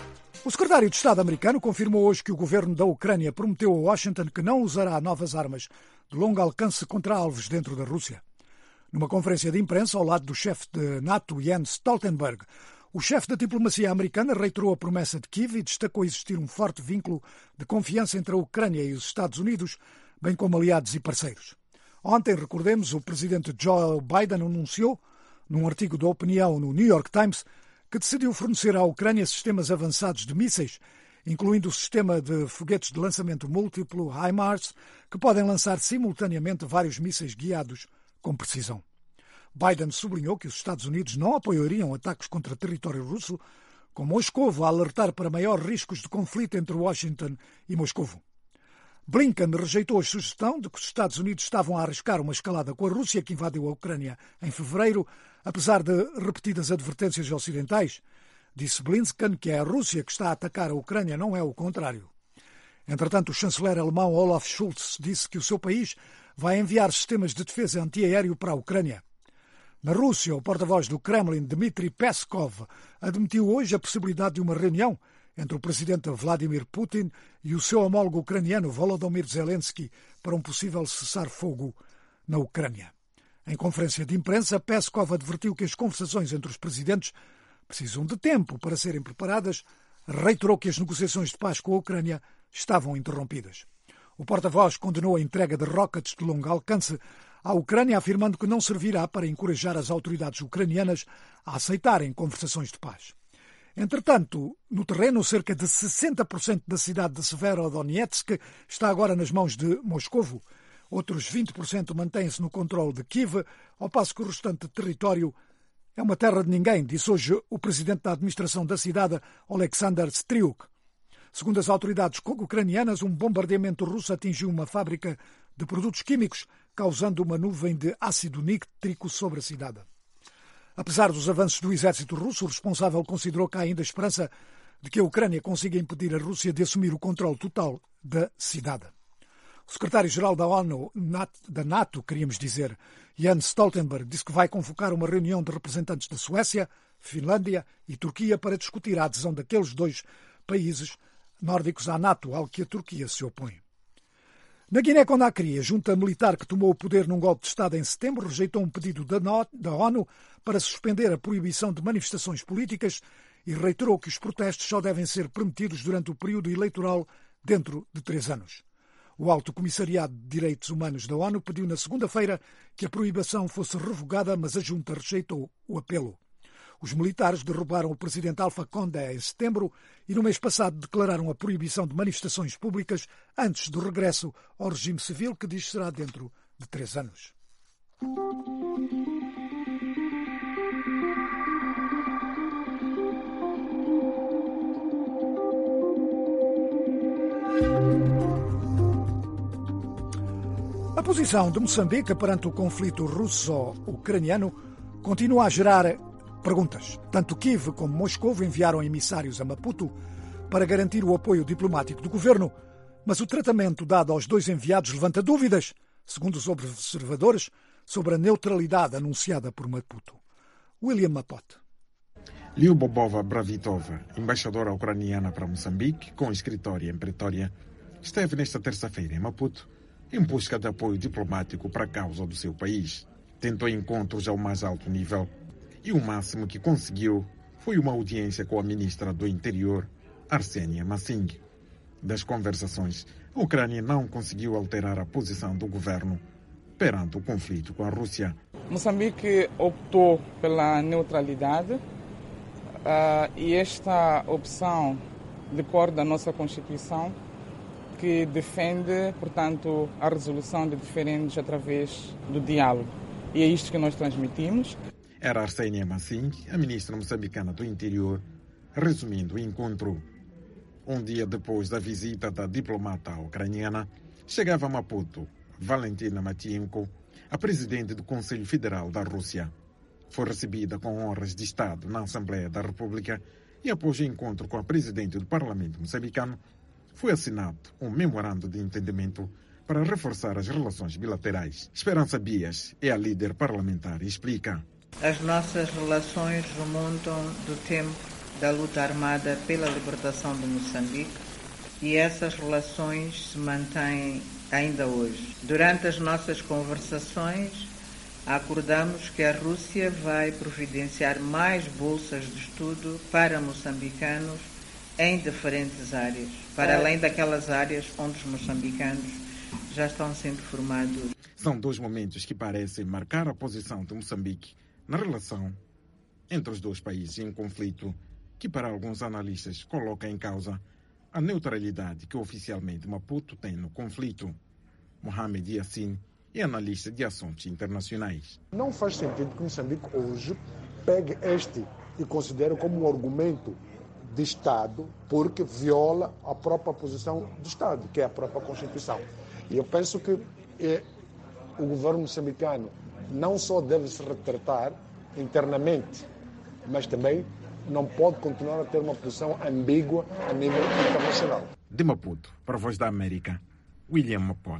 O secretário de Estado americano confirmou hoje que o governo da Ucrânia prometeu a Washington que não usará novas armas de longo alcance contra alvos dentro da Rússia. Numa conferência de imprensa ao lado do chefe de NATO, Jens Stoltenberg, o chefe da diplomacia americana reiterou a promessa de Kiev e destacou existir um forte vínculo de confiança entre a Ucrânia e os Estados Unidos, bem como aliados e parceiros. Ontem, recordemos, o presidente Joe Biden anunciou, num artigo de opinião no New York Times, que decidiu fornecer à Ucrânia sistemas avançados de mísseis, incluindo o sistema de foguetes de lançamento múltiplo HIMARS, que podem lançar simultaneamente vários mísseis guiados com precisão. Biden sublinhou que os Estados Unidos não apoiariam ataques contra território russo, com Moscovo a alertar para maiores riscos de conflito entre Washington e Moscovo. Blinken rejeitou a sugestão de que os Estados Unidos estavam a arriscar uma escalada com a Rússia, que invadiu a Ucrânia em fevereiro, apesar de repetidas advertências ocidentais. Disse Blinken que é a Rússia que está a atacar a Ucrânia, não é o contrário. Entretanto, o chanceler alemão Olaf Scholz disse que o seu país vai enviar sistemas de defesa antiaéreo para a Ucrânia. Na Rússia, o porta-voz do Kremlin, Dmitry Peskov, admitiu hoje a possibilidade de uma reunião entre o presidente Vladimir Putin e o seu homólogo ucraniano Volodymyr Zelensky para um possível cessar-fogo na Ucrânia. Em conferência de imprensa, Peskov advertiu que as conversações entre os presidentes precisam de tempo para serem preparadas, reiterou que as negociações de paz com a Ucrânia estavam interrompidas. O porta-voz condenou a entrega de rockets de longo alcance à Ucrânia, afirmando que não servirá para encorajar as autoridades ucranianas a aceitarem conversações de paz. Entretanto, no terreno, cerca de sessenta por cento da cidade de Severodonetsk está agora nas mãos de Moscovo. Outros vinte por cento mantêm-se no controle de Kiev, ao passo que o restante território é uma terra de ninguém, disse hoje o presidente da administração da cidade, Oleksandr Striuk. Segundo as autoridades ucranianas, um bombardeamento russo atingiu uma fábrica de produtos químicos, causando uma nuvem de ácido nítrico sobre a cidade. Apesar dos avanços do exército russo, o responsável considerou que há ainda esperança de que a Ucrânia consiga impedir a Rússia de assumir o controle total da cidade. O secretário-geral da ONU, da NATO, queríamos dizer, Jens Stoltenberg, disse que vai convocar uma reunião de representantes da Suécia, Finlândia e Turquia para discutir a adesão daqueles dois países nórdicos à NATO, ao que a Turquia se opõe. Na Guiné-Conakry, a junta militar que tomou o poder num golpe de Estado em setembro rejeitou um pedido da ONU para suspender a proibição de manifestações políticas e reiterou que os protestos só devem ser permitidos durante o período eleitoral dentro de três anos. O Alto Comissariado de Direitos Humanos da ONU pediu na segunda-feira que a proibição fosse revogada, mas a junta rejeitou o apelo. Os militares derrubaram o presidente Alpha Condé em setembro e no mês passado declararam a proibição de manifestações públicas antes do regresso ao regime civil, que diz será dentro de três anos. A posição de Moçambique perante o conflito russo-ucraniano continua a gerar perguntas. Tanto Kiev como Moscou enviaram emissários a Maputo para garantir o apoio diplomático do governo, mas o tratamento dado aos dois enviados levanta dúvidas, segundo os observadores, sobre a neutralidade anunciada por Maputo. William Mapote. Lyubomova Bravitova, embaixadora ucraniana para Moçambique, com escritório em Pretória, esteve nesta terça-feira em Maputo em busca de apoio diplomático para a causa do seu país. Tentou encontros ao mais alto nível e o máximo que conseguiu foi uma audiência com a ministra do Interior, Arsenia Masing. Das conversações, a Ucrânia não conseguiu alterar a posição do governo perante o conflito com a Rússia. Moçambique optou pela neutralidade uh, e esta opção decorre da nossa Constituição, que defende, portanto, a resolução de diferendos através do diálogo. E é isto que nós transmitimos. Era Arsenia Masing, a ministra moçambicana do Interior, resumindo o encontro. Um dia depois da visita da diplomata ucraniana, chegava a Maputo Valentina Matvienko, a presidente do Conselho Federal da Rússia. Foi recebida com honras de Estado na Assembleia da República e, após o encontro com a presidente do Parlamento moçambicano, foi assinado um memorando de entendimento para reforçar as relações bilaterais. Esperança Bias é a líder parlamentar e explica. As nossas relações remontam do tempo da luta armada pela libertação de Moçambique e essas relações se mantêm ainda hoje. Durante as nossas conversações, acordamos que a Rússia vai providenciar mais bolsas de estudo para moçambicanos em diferentes áreas, para além daquelas áreas onde os moçambicanos já estão sendo formados. São dois momentos que parecem marcar a posição de Moçambique na relação entre os dois países em conflito, que para alguns analistas coloca em causa a neutralidade que oficialmente Maputo tem no conflito. Mohamed Yassin é analista de assuntos internacionais. Não faz sentido que Moçambique hoje pegue este e considere como um argumento de Estado, porque viola a própria posição do Estado, que é a própria Constituição. E eu penso que é, o governo moçambicano não só deve se retratar internamente, mas também não pode continuar a ter uma posição ambígua a nível internacional. De Maputo, para a Voz da América, William Mapote.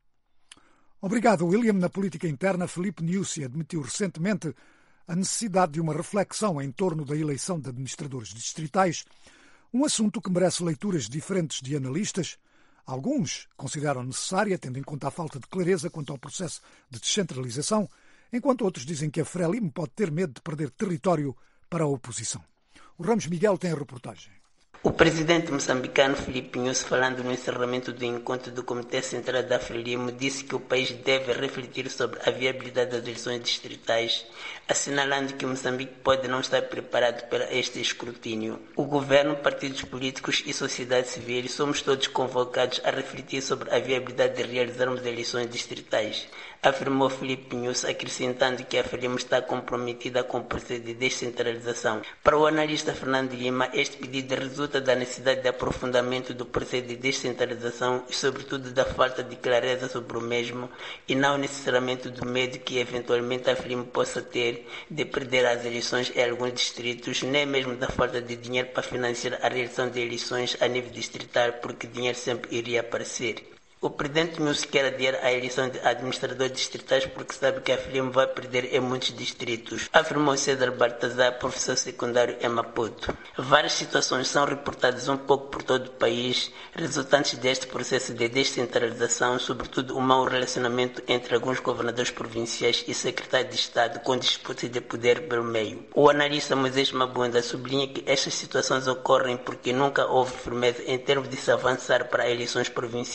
Obrigado, William. Na política interna, Filipe Nyusi admitiu recentemente a necessidade de uma reflexão em torno da eleição de administradores distritais, um assunto que merece leituras diferentes de analistas. Alguns consideram necessária, tendo em conta a falta de clareza quanto ao processo de descentralização, enquanto outros dizem que a Frelimo pode ter medo de perder território para a oposição. O Ramos Miguel tem a reportagem. O presidente moçambicano Filipe Nyusi, falando no encerramento do encontro do Comitê Central da Frelimo, disse que o país deve refletir sobre a viabilidade das eleições distritais, assinalando que Moçambique pode não estar preparado para este escrutínio. O governo, partidos políticos e sociedade civil somos todos convocados a refletir sobre a viabilidade de realizarmos eleições distritais, afirmou Filipe Nyusi, acrescentando que a Frelimo está comprometida com o processo de descentralização. Para o analista Fernando Lima, este pedido resulta da necessidade de aprofundamento do processo de descentralização e, sobretudo, da falta de clareza sobre o mesmo e não necessariamente do medo que, eventualmente, a Frelimo possa ter de perder as eleições em alguns distritos, nem mesmo da falta de dinheiro para financiar a realização de eleições a nível distrital, porque dinheiro sempre iria aparecer. O presidente Nyusi quer adiar a eleição de administradores distritais porque sabe que a Frelimo vai perder em muitos distritos, afirmou César Baltazar, professor secundário em Maputo. Várias situações são reportadas um pouco por todo o país, resultantes deste processo de descentralização, sobretudo o mau relacionamento entre alguns governadores provinciais e secretários de Estado com disputas de poder pelo meio. O analista Moisés Mabunda sublinha que estas situações ocorrem porque nunca houve firmeza em termos de se avançar para eleições provinciais ou distritais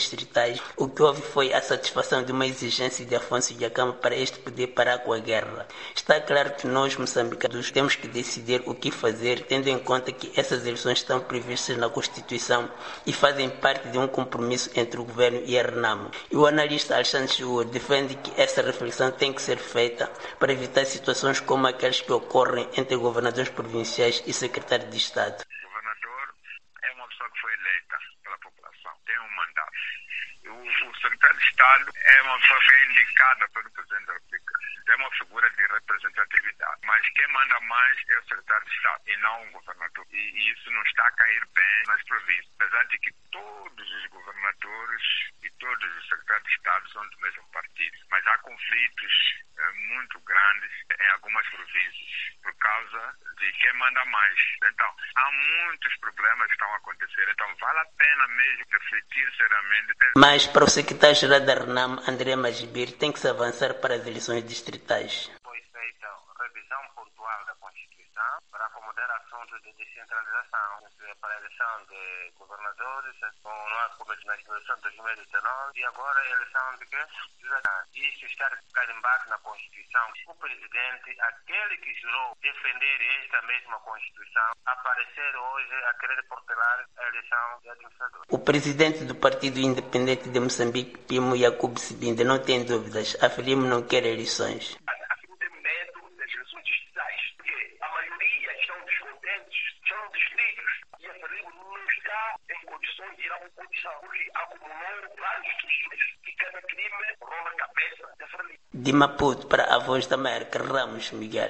distritais, o que houve foi a satisfação de uma exigência de Afonso Dhlakama para este poder parar com a guerra. Está claro que nós, moçambicanos, temos que decidir o que fazer, tendo em conta que essas eleições estão previstas na Constituição e fazem parte de um compromisso entre o governo e a RENAMO. E o analista Alexandre Chua defende que essa reflexão tem que ser feita para evitar situações como aquelas que ocorrem entre governadores provinciais e secretários de Estado. O governador é uma pessoa que foi eleita pela população, tem um mandato. O, o secretário de Estado é uma pessoa que é indicada pelo Presidente da República. É uma figura de representatividade. Mas quem manda mais é o secretário de Estado e não o governador. E, e isso não está a cair bem nas províncias. Apesar de que todos os governadores e todos os secretários de Estado são do mesmo partido. Mas há conflitos é, muito grandes em algumas províncias por causa de quem manda mais. Então, há muitos problemas que estão a acontecer. Então, vale a pena mesmo refletir seriamente. Mas para o secretário-geral da RENAMO, André Magibir, tem que se avançar para as eleições distritais. Foi feita revisão pontual da Constituição para acomodar assuntos de descentralização, para a eleição de governadores, como na eleição de dois mil e dezenove, e agora a eleição de quê? Isso está carimbado na Constituição. O presidente, aquele que jurou defender esta mesma Constituição, aparecer hoje a querer protelar a eleição de administrador. O presidente do Partido Independente de Moçambique, Pimo Yacoub Sibinda, não tem dúvidas. A FRELIMO não quer eleições. A FRELIMO tem medo das eleições distritais, porque a maioria estão descontentes, são distritos, e a FRELIMO não está em condições de ir a uma condição, porque acumulou vários crimes, e cada crime rola a cabeça da FRELIMO. De Maputo para a Voz da América, Ramos Miguel.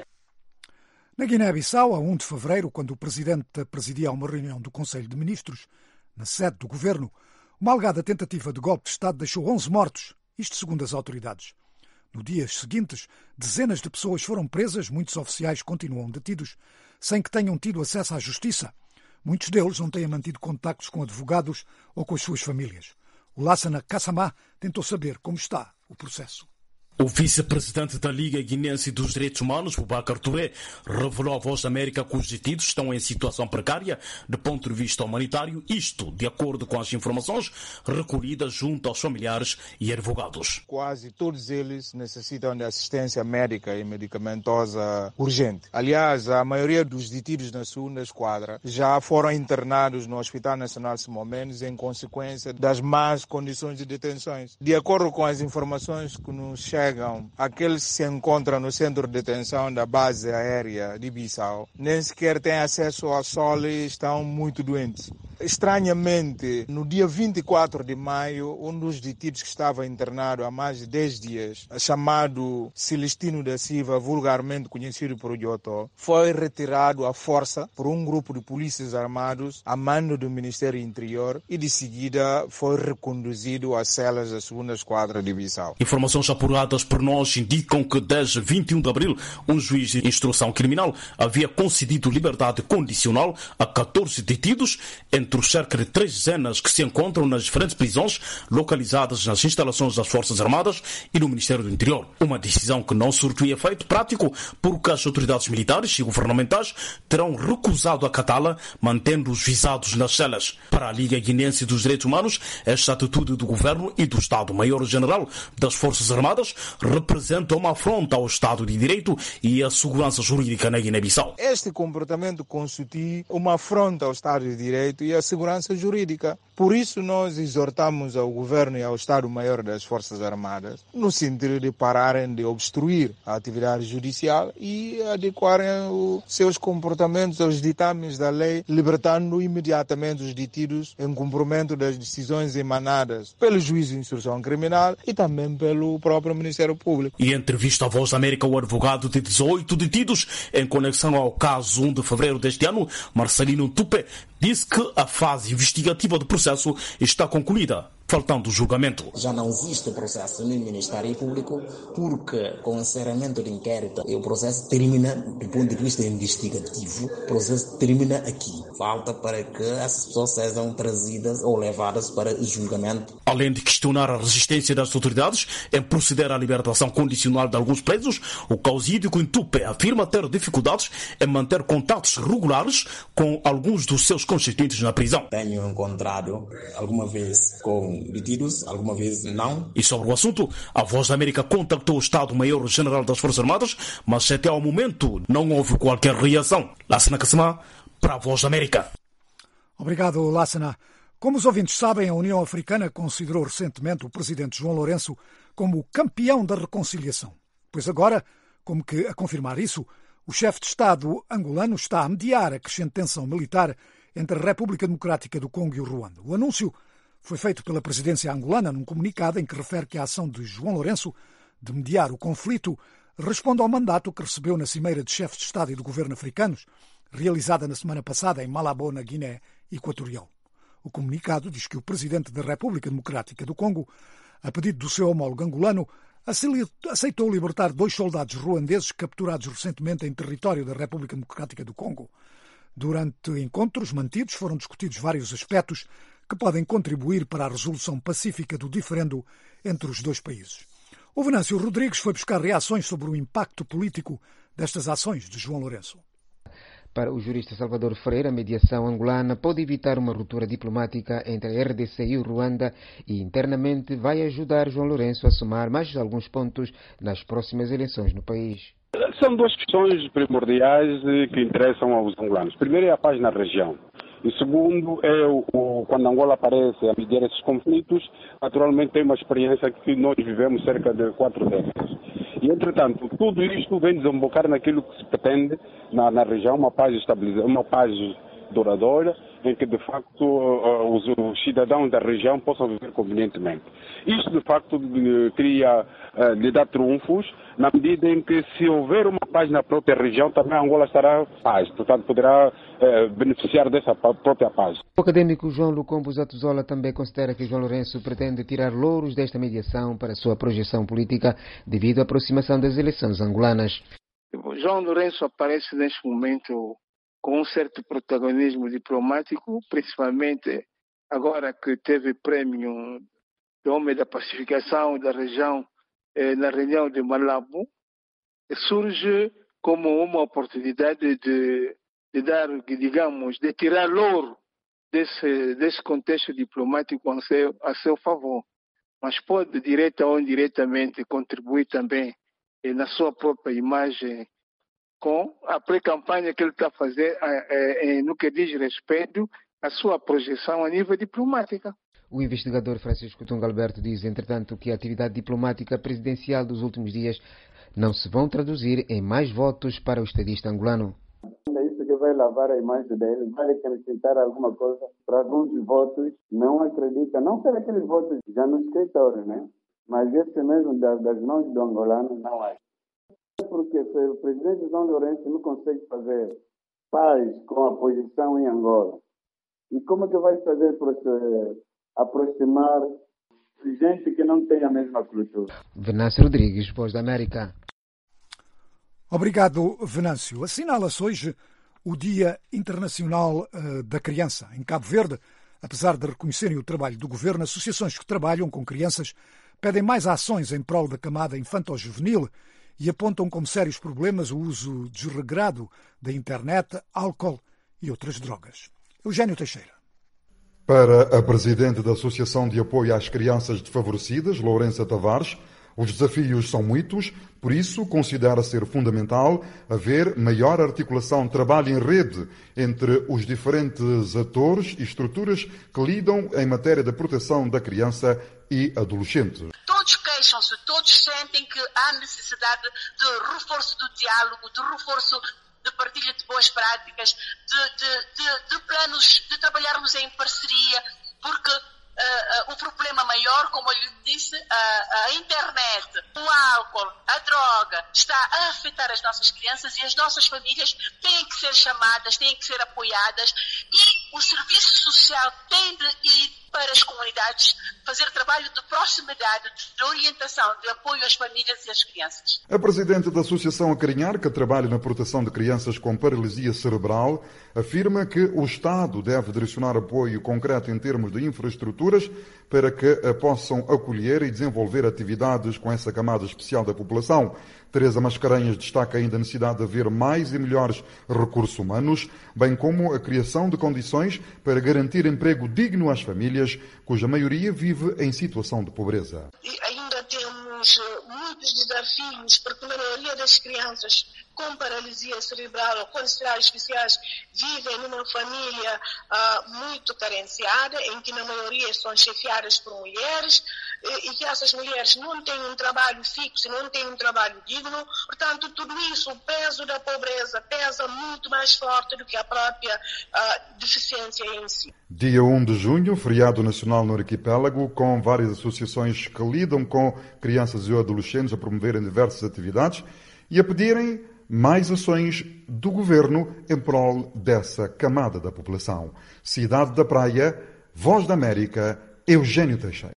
Na Guiné-Bissau, a um de fevereiro, quando o presidente presidia uma reunião do Conselho de Ministros, na sede do governo, uma alegada tentativa de golpe de Estado deixou onze mortos, isto segundo as autoridades. No dias seguintes, dezenas de pessoas foram presas, muitos oficiais continuam detidos, sem que tenham tido acesso à justiça. Muitos deles não têm mantido contactos com advogados ou com as suas famílias. O Lassana Kassamá tentou saber como está o processo. O vice-presidente da Liga Guinense dos Direitos Humanos, Boubacar Touré, revelou à Voz da América que os detidos estão em situação precária do ponto de vista humanitário, isto de acordo com as informações recolhidas junto aos familiares e advogados. Quase todos eles necessitam de assistência médica e medicamentosa urgente. Aliás, a maioria dos detidos na segunda esquadra já foram internados no Hospital Nacional Simão Mendes em consequência das más condições de detenções. De acordo com as informações que nos chegam, aqueles que se encontram no centro de detenção da base aérea de Bissau nem sequer têm acesso ao sol e estão muito doentes. Estranhamente, no dia vinte e quatro de maio, um dos detidos que estava internado há mais de dez dias, chamado Celestino da Silva, vulgarmente conhecido por Jotó, foi retirado à força por um grupo de polícias armados a mando do Ministério Interior e de seguida foi reconduzido às celas da segunda esquadra de Bissau. Informações apuradas por nós indicam que desde vinte e um de abril, um juiz de instrução criminal havia concedido liberdade condicional a catorze detidos, entre os cerca de três dezenas que se encontram nas diferentes prisões localizadas nas instalações das Forças Armadas e no Ministério do Interior. Uma decisão que não surtiu efeito prático porque as autoridades militares e governamentais terão recusado acatá-la, mantendo os visados nas celas. Para a Liga Guinense dos Direitos Humanos, esta atitude do governo e do Estado-Maior-General das Forças Armadas representa uma afronta ao Estado de Direito e à segurança jurídica na Guiné-Bissau. Este comportamento constitui uma afronta ao Estado de Direito e à segurança jurídica. Por isso, nós exortamos ao governo e ao Estado-Maior das Forças Armadas no sentido de pararem de obstruir a atividade judicial e adequarem os seus comportamentos aos ditames da lei, libertando imediatamente os detidos em cumprimento das decisões emanadas pelo juiz de instrução criminal e também pelo próprio Ministério Público. Em entrevista à Voz da América, o advogado de dezoito detidos em conexão ao caso um de fevereiro deste ano, Marcelino Tupé, disse que a fase investigativa do processo está concluída, faltando o julgamento. Já não existe processo no Ministério Público porque, com o encerramento do inquérito, o processo termina, do ponto de vista investigativo, o processo termina aqui. Falta para que essas pessoas sejam trazidas ou levadas para julgamento. Além de questionar a resistência das autoridades em proceder à libertação condicional de alguns presos, o causídico Ntupé afirma ter dificuldades em manter contatos regulares com alguns dos seus constituintes na prisão. Tenho encontrado alguma vez com detidos, alguma vez não. E sobre o assunto, a Voz da América contactou o Estado-Maior-General das Forças Armadas, mas até ao momento não houve qualquer reação. Lassana Kassama, para a Voz da América. Obrigado, Lassana. Como os ouvintes sabem, a União Africana considerou recentemente o presidente João Lourenço como o campeão da reconciliação. Pois agora, como que a confirmar isso, o chefe de Estado angolano está a mediar a crescente tensão militar entre a República Democrática do Congo e o Ruanda. O anúncio foi feito pela presidência angolana num comunicado em que refere que a ação de João Lourenço de mediar o conflito responde ao mandato que recebeu na Cimeira de Chefes de Estado e do Governo africanos, realizada na semana passada em Malabo, na Guiné Equatorial. O comunicado diz que o presidente da República Democrática do Congo, a pedido do seu homólogo angolano, aceitou libertar dois soldados ruandeses capturados recentemente em território da República Democrática do Congo. Durante encontros mantidos, foram discutidos vários aspectos que podem contribuir para a resolução pacífica do diferendo entre os dois países. O Venâncio Rodrigues foi buscar reações sobre o impacto político destas ações de João Lourenço. Para o jurista Salvador Freire, a mediação angolana pode evitar uma ruptura diplomática entre a R D C e o Ruanda e, internamente, vai ajudar João Lourenço a somar mais alguns pontos nas próximas eleições no país. São duas questões primordiais que interessam aos angolanos. Primeiro é a paz na região. E segundo é o, o, quando Angola aparece a mediar esses conflitos, naturalmente tem uma experiência que nós vivemos cerca de quatro décadas. E, entretanto, tudo isto vem desembocar naquilo que se pretende na, na região, uma paz estabilizada, uma paz duradoura, em que, de facto, os, os cidadãos da região possam viver convenientemente. Isto, de facto, cria, lhe dá trunfos, na medida em que, se houver uma paz na própria região, também Angola estará paz, portanto, poderá eh, beneficiar dessa própria paz. O académico João Lucombo Zatuzola também considera que João Lourenço pretende tirar louros desta mediação para a sua projeção política devido à aproximação das eleições angolanas. João Lourenço aparece neste momento com um certo protagonismo diplomático, principalmente agora que teve prêmio do Homem da Pacificação da região eh, na reunião de Malabo, surge como uma oportunidade de, de dar, digamos, de tirar louro desse, desse contexto diplomático a seu, a seu favor, mas pode, direta ou indiretamente, contribuir também eh, na sua própria imagem com a pré-campanha que ele está a fazer eh, eh, no que diz respeito à sua projeção a nível diplomático. O investigador Francisco Tunga Alberto diz, entretanto, que a atividade diplomática presidencial dos últimos dias não se vão traduzir em mais votos para o estadista angolano. É isso que vai lavar a imagem dele, vai acrescentar alguma coisa para alguns votos. Não acredita, não ser aqueles votos já no escritório, né? Mas esse mesmo das, das mãos do angolano não há. Porque se o presidente João Lourenço não consegue fazer paz com a posição em Angola, e como é que vai fazer para se aproximar gente que não tem a mesma cultura? Venâncio Rodrigues, Voz da América. Obrigado, Venâncio. Assinala-se hoje o Dia Internacional uh, da Criança. Em Cabo Verde, apesar de reconhecerem o trabalho do governo, associações que trabalham com crianças pedem mais ações em prol da camada infanto-juvenil e apontam como sérios problemas o uso desregrado da internet, álcool e outras drogas. Eugênio Teixeira. Para a presidente da Associação de Apoio às Crianças Desfavorecidas, Lourença Tavares, os desafios são muitos, por isso considera ser fundamental haver maior articulação, trabalho em rede entre os diferentes atores e estruturas que lidam em matéria de proteção da criança e adolescente. Todos queixam-se, todos sentem que há necessidade de reforço do diálogo, de reforço de partilha de boas práticas, de, de, de, de planos, de trabalharmos em parceria, porque uh, uh, o problema maior, como eu lhe disse, uh, a internet, o álcool, a droga, está a afetar as nossas crianças e as nossas famílias têm que ser chamadas, têm que ser apoiadas e o serviço social tem de ir para as comunidades, fazer trabalho de proximidade, de orientação, de apoio às famílias e às crianças. A presidente da Associação Acarinhar, que trabalha na proteção de crianças com paralisia cerebral, Afirma que o Estado deve direcionar apoio concreto em termos de infraestruturas para que possam acolher e desenvolver atividades com essa camada especial da população. Teresa Mascarenhas destaca ainda a necessidade de haver mais e melhores recursos humanos, bem como a criação de condições para garantir emprego digno às famílias, cuja maioria vive em situação de pobreza. E ainda temos muitos desafios, porque a maioria das crianças com paralisia cerebral ou com necessidades especiais vivem numa família uh, muito carenciada, em que na maioria são chefiadas por mulheres, e, e que essas mulheres não têm um trabalho fixo, não têm um trabalho digno. Portanto, tudo isso, o peso da pobreza pesa muito mais forte do que a própria uh, deficiência em si. Dia um de junho, feriado nacional no arquipélago, com várias associações que lidam com crianças e adolescentes a promoverem diversas atividades e a pedirem mais ações do governo em prol dessa camada da população. Cidade da Praia, Voz da América, Eugênio Teixeira.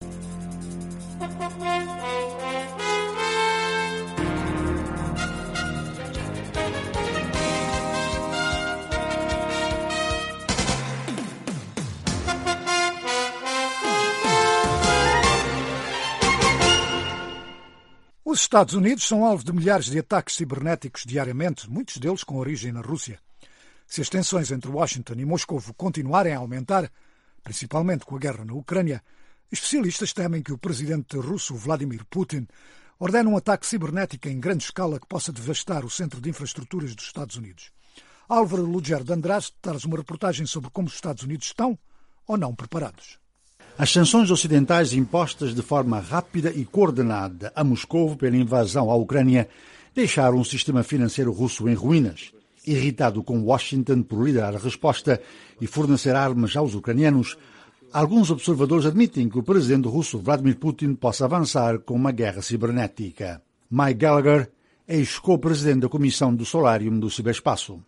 Os Estados Unidos são alvo de milhares de ataques cibernéticos diariamente, muitos deles com origem na Rússia. Se as tensões entre Washington e Moscou continuarem a aumentar, principalmente com a guerra na Ucrânia, especialistas temem que o presidente russo Vladimir Putin ordene um ataque cibernético em grande escala que possa devastar o centro de infraestruturas dos Estados Unidos. Álvaro Luger de Andrade traz uma reportagem sobre como os Estados Unidos estão ou não preparados. As sanções ocidentais impostas de forma rápida e coordenada a Moscou pela invasão à Ucrânia deixaram o sistema financeiro russo em ruínas. Irritado com Washington por liderar a resposta e fornecer armas aos ucranianos, alguns observadores admitem que o presidente russo Vladimir Putin possa avançar com uma guerra cibernética. Mike Gallagher é ex-co-presidente da Comissão do Solarium do Ciberespaço.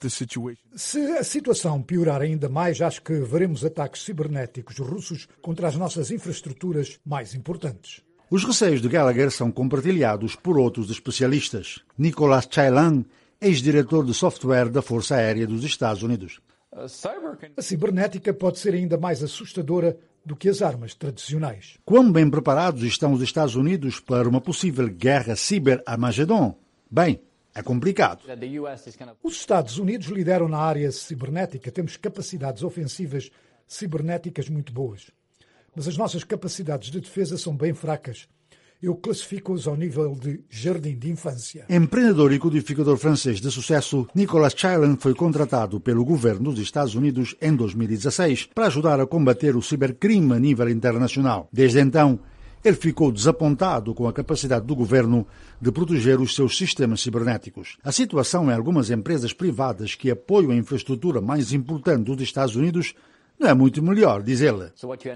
Se a situação piorar ainda mais, acho que veremos ataques cibernéticos russos contra as nossas infraestruturas mais importantes. Os receios de Gallagher são compartilhados por outros especialistas. Nicholas Chailan, ex-diretor de software da Força Aérea dos Estados Unidos. A cibernética pode ser ainda mais assustadora do que as armas tradicionais. Quão bem preparados estão os Estados Unidos para uma possível guerra ciber-Armagedon? Bem, é complicado. Os Estados Unidos lideram na área cibernética. Temos capacidades ofensivas cibernéticas muito boas. Mas as nossas capacidades de defesa são bem fracas. Eu classifico-as ao nível de jardim de infância. Empreendedor e codificador francês de sucesso, Nicholas Chailan foi contratado pelo governo dos Estados Unidos em dois mil e dezasseis para ajudar a combater o cibercrime a nível internacional. Desde então, ele ficou desapontado com a capacidade do governo de proteger os seus sistemas cibernéticos. A situação em algumas empresas privadas que apoiam a infraestrutura mais importante dos Estados Unidos não é muito melhor, diz ele.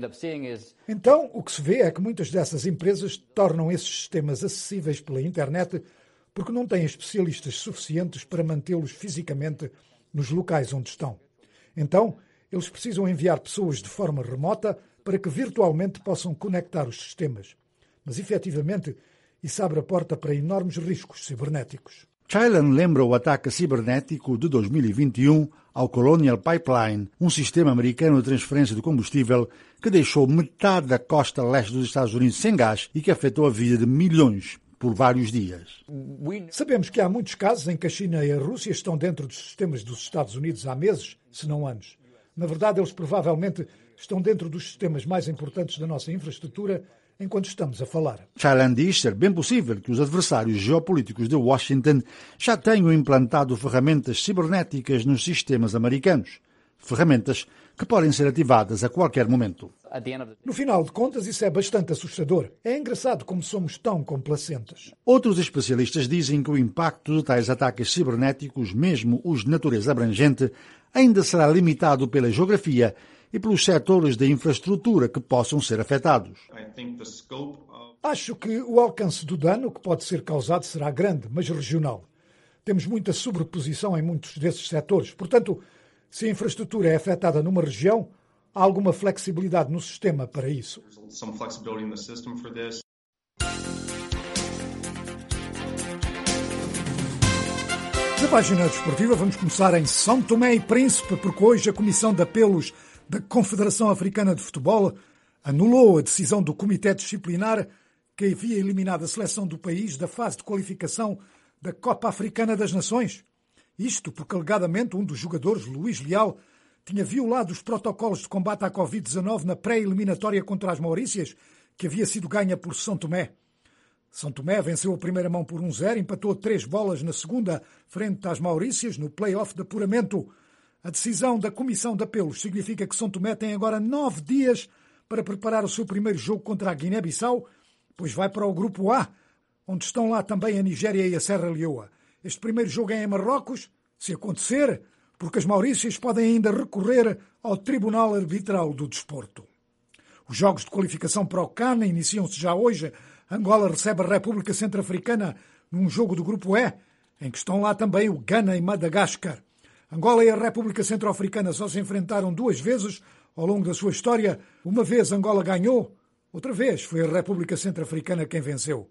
Então, o que se vê é que muitas dessas empresas tornam esses sistemas acessíveis pela internet porque não têm especialistas suficientes para mantê-los fisicamente nos locais onde estão. Então, eles precisam enviar pessoas de forma remota para que virtualmente possam conectar os sistemas. Mas, efetivamente, isso abre a porta para enormes riscos cibernéticos. Chailan lembra o ataque cibernético de dois mil e vinte e um ao Colonial Pipeline, um sistema americano de transferência de combustível que deixou metade da costa leste dos Estados Unidos sem gás e que afetou a vida de milhões por vários dias. Sabemos que há muitos casos em que a China e a Rússia estão dentro dos sistemas dos Estados Unidos há meses, se não anos. Na verdade, eles provavelmente estão dentro dos sistemas mais importantes da nossa infraestrutura enquanto estamos a falar. Chailan diz ser bem possível que os adversários geopolíticos de Washington já tenham implantado ferramentas cibernéticas nos sistemas americanos. Ferramentas que podem ser ativadas a qualquer momento. No final de contas, isso é bastante assustador. É engraçado como somos tão complacentes. Outros especialistas dizem que o impacto de tais ataques cibernéticos, mesmo os de natureza abrangente, ainda será limitado pela geografia e pelos setores da infraestrutura que possam ser afetados. Acho que o alcance do dano que pode ser causado será grande, mas regional. Temos muita sobreposição em muitos desses setores. Portanto, se a infraestrutura é afetada numa região, há alguma flexibilidade no sistema para isso. Na página desportiva vamos começar em São Tomé e Príncipe, porque hoje a Comissão de Apelos da Confederação Africana de Futebol anulou a decisão do Comitê Disciplinar que havia eliminado a seleção do país da fase de qualificação da Copa Africana das Nações. Isto porque, alegadamente, um dos jogadores, Luís Leal, tinha violado os protocolos de combate à covid dezanove na pré-eliminatória contra as Maurícias, que havia sido ganha por São Tomé. São Tomé venceu a primeira mão por um zero, empatou três bolas na segunda frente às Maurícias, no play-off de apuramento. A decisão da Comissão de Apelos significa que São Tomé tem agora nove dias para preparar o seu primeiro jogo contra a Guiné-Bissau, pois vai para o Grupo A, onde estão lá também a Nigéria e a Serra Leoa. Este primeiro jogo é em Marrocos, se acontecer, porque as Maurícias podem ainda recorrer ao Tribunal Arbitral do Desporto. Os jogos de qualificação para o CAN iniciam-se já hoje. Angola recebe a República Centro-Africana num jogo do Grupo E, em que estão lá também o Ghana e Madagascar. Angola e a República Centro-Africana só se enfrentaram duas vezes ao longo da sua história. Uma vez Angola ganhou, outra vez foi a República Centro-Africana quem venceu.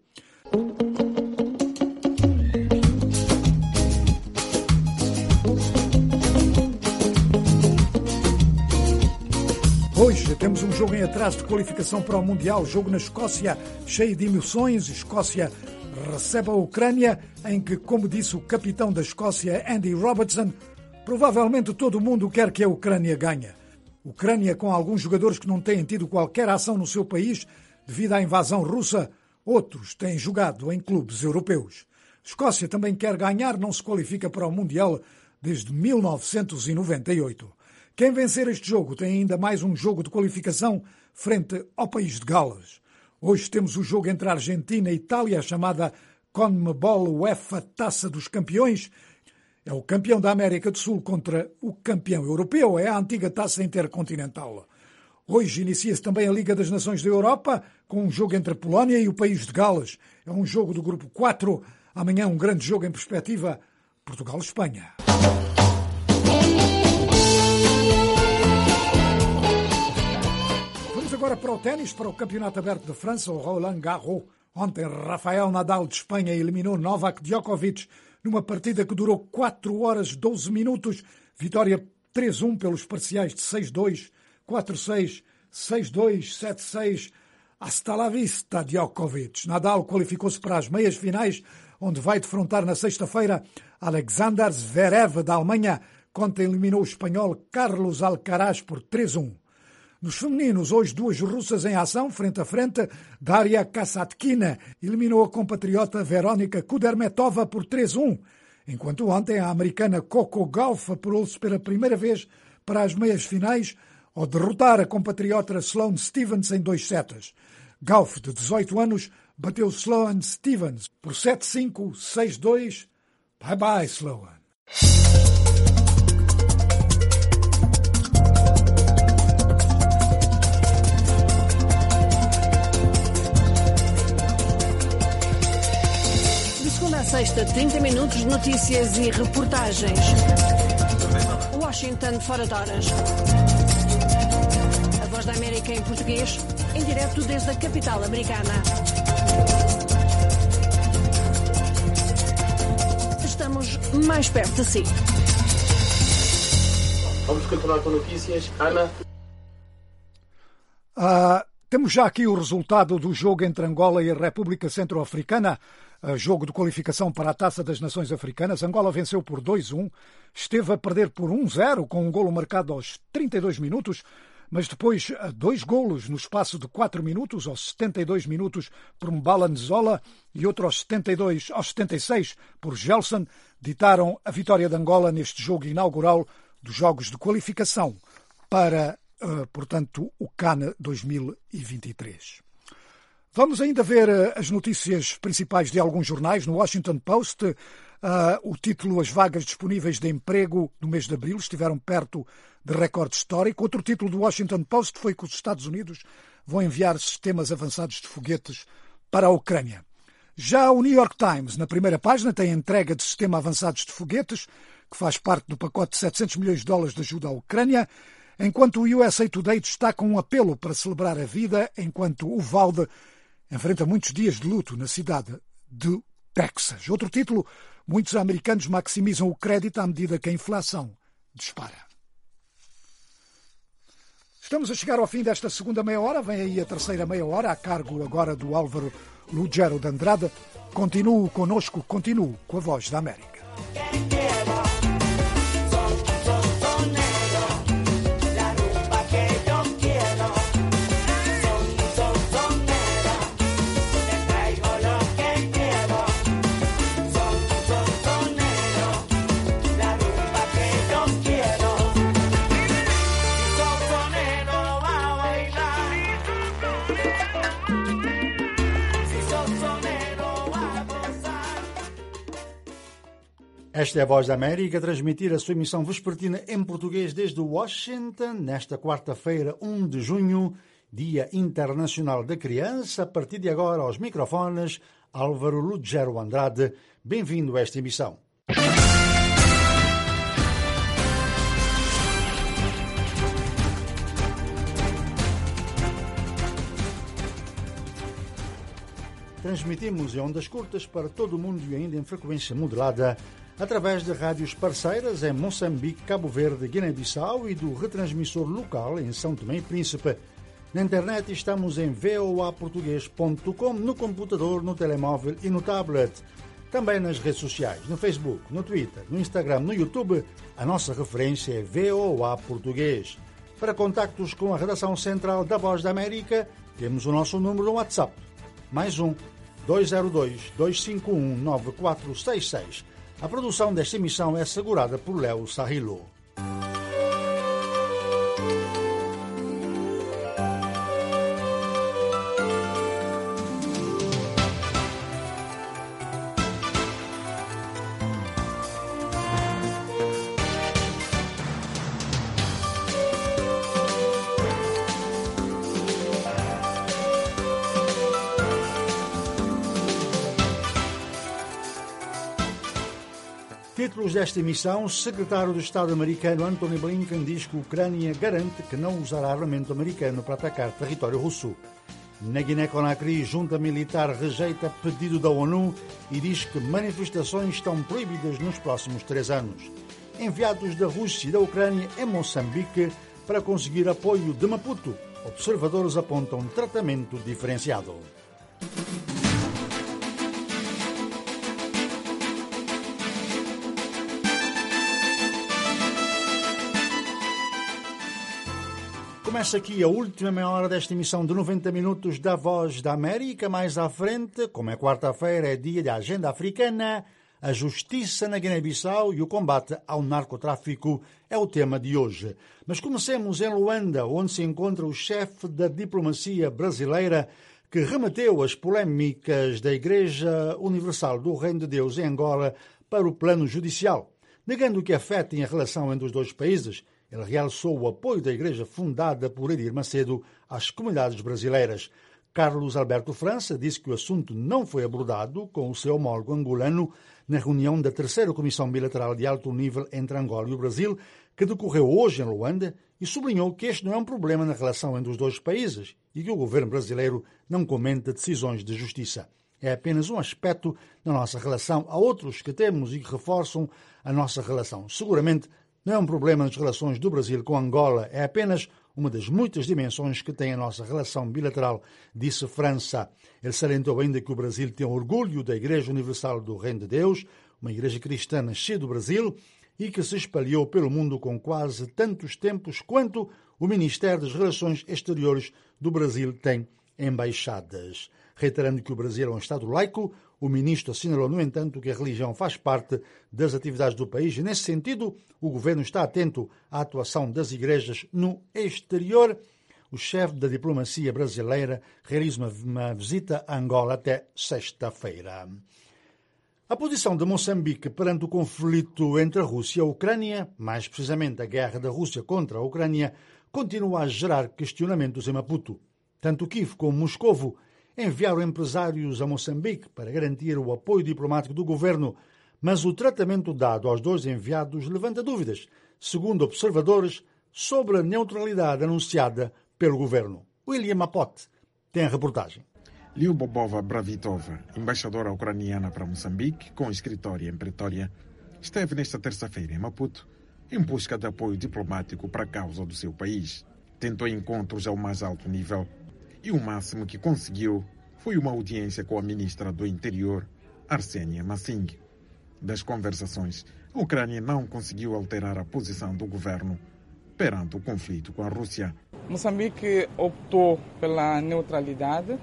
Hoje temos um jogo em atraso de qualificação para o Mundial, jogo na Escócia, cheio de emoções. Escócia recebe a Ucrânia, em que, como disse o capitão da Escócia, Andy Robertson, provavelmente todo mundo quer que a Ucrânia ganhe. Ucrânia com alguns jogadores que não têm tido qualquer ação no seu país devido à invasão russa, outros têm jogado em clubes europeus. Escócia também quer ganhar, não se qualifica para o Mundial desde mil novecentos e noventa e oito. Quem vencer este jogo tem ainda mais um jogo de qualificação frente ao país de Gales. Hoje temos o jogo entre a Argentina e a Itália, a chamada CONMEBOL UEFA Taça dos Campeões. É o campeão da América do Sul contra o campeão europeu, é a antiga Taça Intercontinental. Hoje inicia-se também a Liga das Nações da Europa, com um jogo entre a Polónia e o país de Gales. É um jogo do grupo quatro. Amanhã um grande jogo em perspectiva, Portugal-Espanha. Agora para o ténis, para o Campeonato Aberto de França, o Roland Garros. Ontem, Rafael Nadal de Espanha eliminou Novak Djokovic numa partida que durou quatro horas e doze minutos. Vitória três a um pelos parciais de seis a dois, quatro a seis, seis a dois, sete a seis. Hasta la vista, Djokovic. Nadal qualificou-se para as meias finais, onde vai defrontar na sexta-feira Alexander Zverev da Alemanha, que ontem eliminou o espanhol Carlos Alcaraz por três a um. Nos femininos, hoje duas russas em ação, frente a frente. Daria Kasatkina eliminou a compatriota Verónica Kudermetova por três a um, enquanto ontem a americana Coco Gauff apurou-se pela primeira vez para as meias finais ao derrotar a compatriota Sloane Stevens em dois setas. Gauff, de dezoito anos, bateu Sloane Stevens por sete a cinco, seis a dois. Bye bye, Sloane. Sexta, trinta minutos de notícias e reportagens. Washington, fora de horas. A Voz da América em português, em direto desde a capital americana. Estamos mais perto de si. Vamos continuar com notícias. Ana? Uh, temos já aqui o resultado do jogo entre Angola e a República Centro-Africana. Jogo de qualificação para a Taça das Nações Africanas. Angola venceu por dois a um, esteve a perder por um a zero, com um golo marcado aos trinta e dois minutos, mas depois dois golos no espaço de quatro minutos, aos setenta e dois minutos por Mbala Nzola e outro aos setenta e dois, aos setenta e seis por Gelson, ditaram a vitória de Angola neste jogo inaugural dos Jogos de Qualificação para, uh, portanto, o CAN dois mil e vinte e três. Vamos ainda ver as notícias principais de alguns jornais. No Washington Post, uh, o título: as vagas disponíveis de emprego no mês de abril estiveram perto de recorde histórico. Outro título do Washington Post foi que os Estados Unidos vão enviar sistemas avançados de foguetes para a Ucrânia. Já o New York Times, na primeira página, tem a entrega de sistemas avançados de foguetes, que faz parte do pacote de setecentos milhões de dólares de ajuda à Ucrânia, enquanto o U S A Today destaca um apelo para celebrar a vida, enquanto o Uvalde enfrenta muitos dias de luto na cidade de Texas. Outro título: Muitos americanos maximizam o crédito à medida que a inflação dispara. Estamos a chegar ao fim desta segunda meia hora. Vem aí a terceira meia hora, a cargo agora do Álvaro Lugero de Andrade. Continuo connosco, continuo com a Voz da América. Esta é a Voz da América, a transmitir a sua emissão vespertina em português desde Washington, nesta quarta-feira, primeiro de junho, Dia Internacional da Criança. A partir de agora, aos microfones, Álvaro Lugero Andrade. Bem-vindo a esta emissão. Transmitimos em ondas curtas para todo o mundo e ainda em frequência modulada, através de rádios parceiras em Moçambique, Cabo Verde, Guiné-Bissau e do retransmissor local em São Tomé e Príncipe. Na internet estamos em v o a português ponto com, no computador, no telemóvel e no tablet. Também nas redes sociais, no Facebook, no Twitter, no Instagram, no YouTube, a nossa referência é V O A Português. Para contactos com a redação central da Voz da América, temos o nosso número no WhatsApp. Mais um, dois zero dois, dois cinco um, nove quatro seis seis. A produção desta emissão é assegurada por Léo Sarrilo. Títulos desta emissão: secretário do Estado americano Antony Blinken diz que a Ucrânia garante que não usará armamento americano para atacar território russo. Na Guiné-Conakry, junta militar rejeita pedido da ONU e diz que manifestações estão proibidas nos próximos três anos. Enviados da Rússia e da Ucrânia em Moçambique para conseguir apoio de Maputo. Observadores apontam tratamento diferenciado. Começa aqui a última meia hora desta emissão de noventa minutos da Voz da América. Mais à frente, como é quarta-feira, é dia da agenda africana, a justiça na Guiné-Bissau e o combate ao narcotráfico é o tema de hoje. Mas comecemos em Luanda, onde se encontra o chefe da diplomacia brasileira que remeteu as polémicas da Igreja Universal do Reino de Deus em Angola para o plano judicial. Negando que afetem a relação entre os dois países, ele realçou o apoio da Igreja fundada por Edir Macedo às comunidades brasileiras. Carlos Alberto França disse que o assunto não foi abordado com o seu homólogo angolano na reunião da terceira Comissão Bilateral de Alto Nível entre Angola e o Brasil, que decorreu hoje em Luanda, e sublinhou que este não é um problema na relação entre os dois países e que o governo brasileiro não comenta decisões de justiça. É apenas um aspecto da nossa relação. Há outros que temos e que reforçam a nossa relação. Seguramente não é um problema nas relações do Brasil com Angola, é apenas uma das muitas dimensões que tem a nossa relação bilateral, disse França. Ele salientou ainda que o Brasil tem orgulho da Igreja Universal do Reino de Deus, uma igreja cristã nascida do Brasil e que se espalhou pelo mundo com quase tantos tempos quanto o Ministério das Relações Exteriores do Brasil tem embaixadas. Reiterando que o Brasil é um Estado laico, o ministro assinalou, no entanto, que a religião faz parte das atividades do país e, nesse sentido, o governo está atento à atuação das igrejas no exterior. O chefe da diplomacia brasileira realiza uma visita a Angola até sexta-feira. A posição de Moçambique perante o conflito entre a Rússia e a Ucrânia, mais precisamente a guerra da Rússia contra a Ucrânia, continua a gerar questionamentos em Maputo. Tanto Kiev como Moscovo enviaram empresários a Moçambique para garantir o apoio diplomático do governo, mas o tratamento dado aos dois enviados levanta dúvidas, segundo observadores, sobre a neutralidade anunciada pelo governo. William Apote tem a reportagem. Lyubomova Bravitova, embaixadora ucraniana para Moçambique, com escritório em Pretória, esteve nesta terça-feira em Maputo em busca de apoio diplomático para a causa do seu país. Tentou encontros ao mais alto nível e o máximo que conseguiu foi uma audiência com a ministra do Interior, Arsenia Masing. Das conversações, a Ucrânia não conseguiu alterar a posição do governo perante o conflito com a Rússia. Moçambique optou pela neutralidade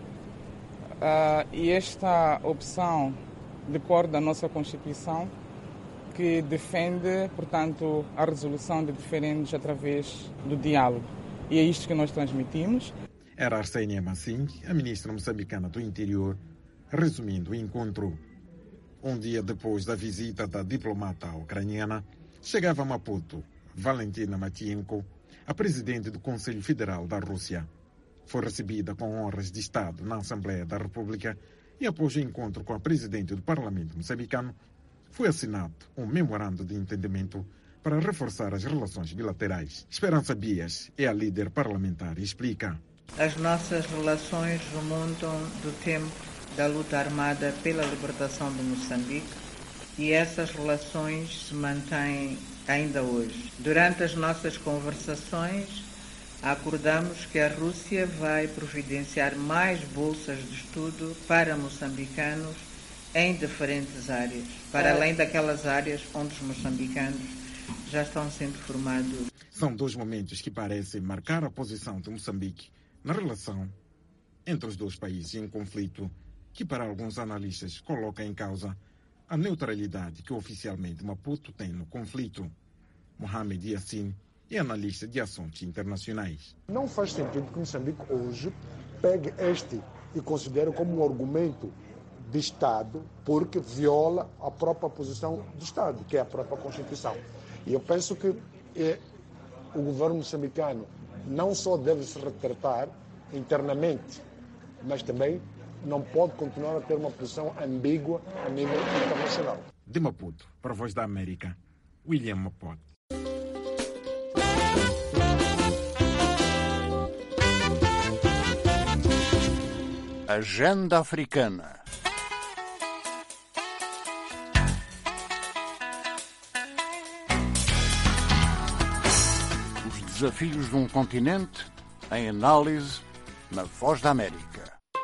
uh, e esta opção decorre da nossa Constituição, que defende, portanto, a resolução de diferendos através do diálogo. E é isto que nós transmitimos. Era Arsenia Masing, a ministra moçambicana do Interior, resumindo o encontro. Um dia depois da visita da diplomata ucraniana, chegava a Maputo Valentina Matvienko, a presidente do Conselho Federal da Rússia. Foi recebida com honras de Estado na Assembleia da República e, após o encontro com a presidente do Parlamento moçambicano, foi assinado um memorando de entendimento para reforçar as relações bilaterais. Esperança Bias é a líder parlamentar e explica. As nossas relações remontam do tempo da luta armada pela libertação de Moçambique e essas relações se mantêm ainda hoje. Durante as nossas conversações, acordamos que a Rússia vai providenciar mais bolsas de estudo para moçambicanos em diferentes áreas, para além daquelas áreas onde os moçambicanos já estão sendo formados. São dois momentos que parecem marcar a posição de Moçambique na relação entre os dois países em conflito, que para alguns analistas coloca em causa a neutralidade que oficialmente Maputo tem no conflito. Mohamed Yassin é analista de assuntos internacionais. Não faz sentido que Moçambique hoje pegue este e considere como um argumento de Estado, porque viola a própria posição do Estado, que é a própria Constituição. E eu penso que é, o governo moçambicano não só deve se retratar internamente, mas também não pode continuar a ter uma posição ambígua a nível internacional. De Maputo, para a Voz da América, William Mapote. Agenda Africana. Os desafios de um continente em análise na Voz da América.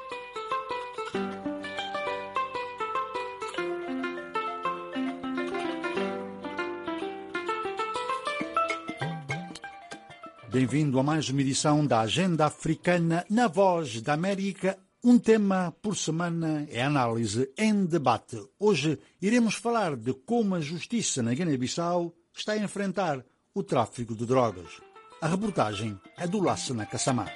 Bem-vindo a mais uma edição da Agenda Africana na Voz da América. Um tema por semana é análise em debate. Hoje iremos falar de como a justiça na Guiné-Bissau está a enfrentar o tráfico de drogas. A reportagem é do Lassana Kassamá.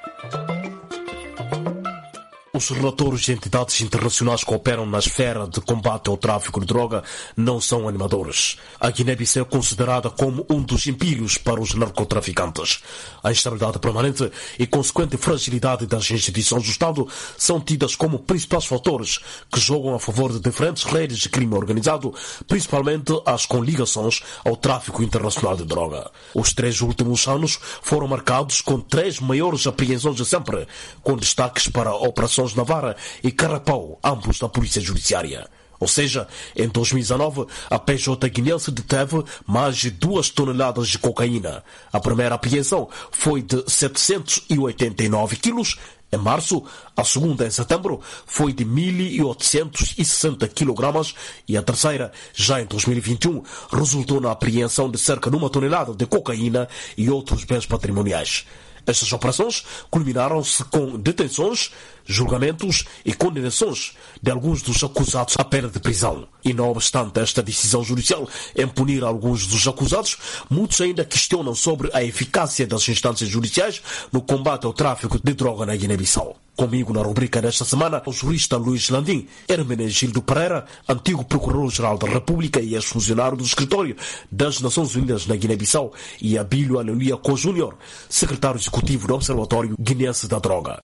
Os relatórios de entidades internacionais que operam na esfera de combate ao tráfico de droga não são animadores. A Guiné-Bissau é considerada como um dos empírios para os narcotraficantes. A instabilidade permanente e consequente fragilidade das instituições do Estado são tidas como principais fatores que jogam a favor de diferentes redes de crime organizado, principalmente as com ligações ao tráfico internacional de droga. Os três últimos anos foram marcados com três maiores apreensões de sempre, com destaques para operações Navarra e Carapau, ambos da Polícia Judiciária. Ou seja, em dois mil e dezanove, a P J guinense deteve mais de duas toneladas de cocaína. A primeira apreensão foi de setecentos e oitenta e nove quilos. Em março, a segunda, em setembro, foi de mil oitocentos e sessenta quilogramas e a terceira, já em dois mil e vinte e um, resultou na apreensão de cerca de uma tonelada de cocaína e outros bens patrimoniais. Estas operações culminaram-se com detenções, julgamentos e condenações de alguns dos acusados à pena de prisão. E não obstante esta decisão judicial em punir alguns dos acusados, muitos ainda questionam sobre a eficácia das instâncias judiciais no combate ao tráfico de droga na Guiné-Bissau. Comigo na rubrica desta semana, o jurista Luís Landim, Hermenegildo Pereira, antigo Procurador-Geral da República e ex-funcionário do Escritório das Nações Unidas na Guiné-Bissau, e Abílio Aleluia Co Júnior, secretário executivo do Observatório Guinense da Droga.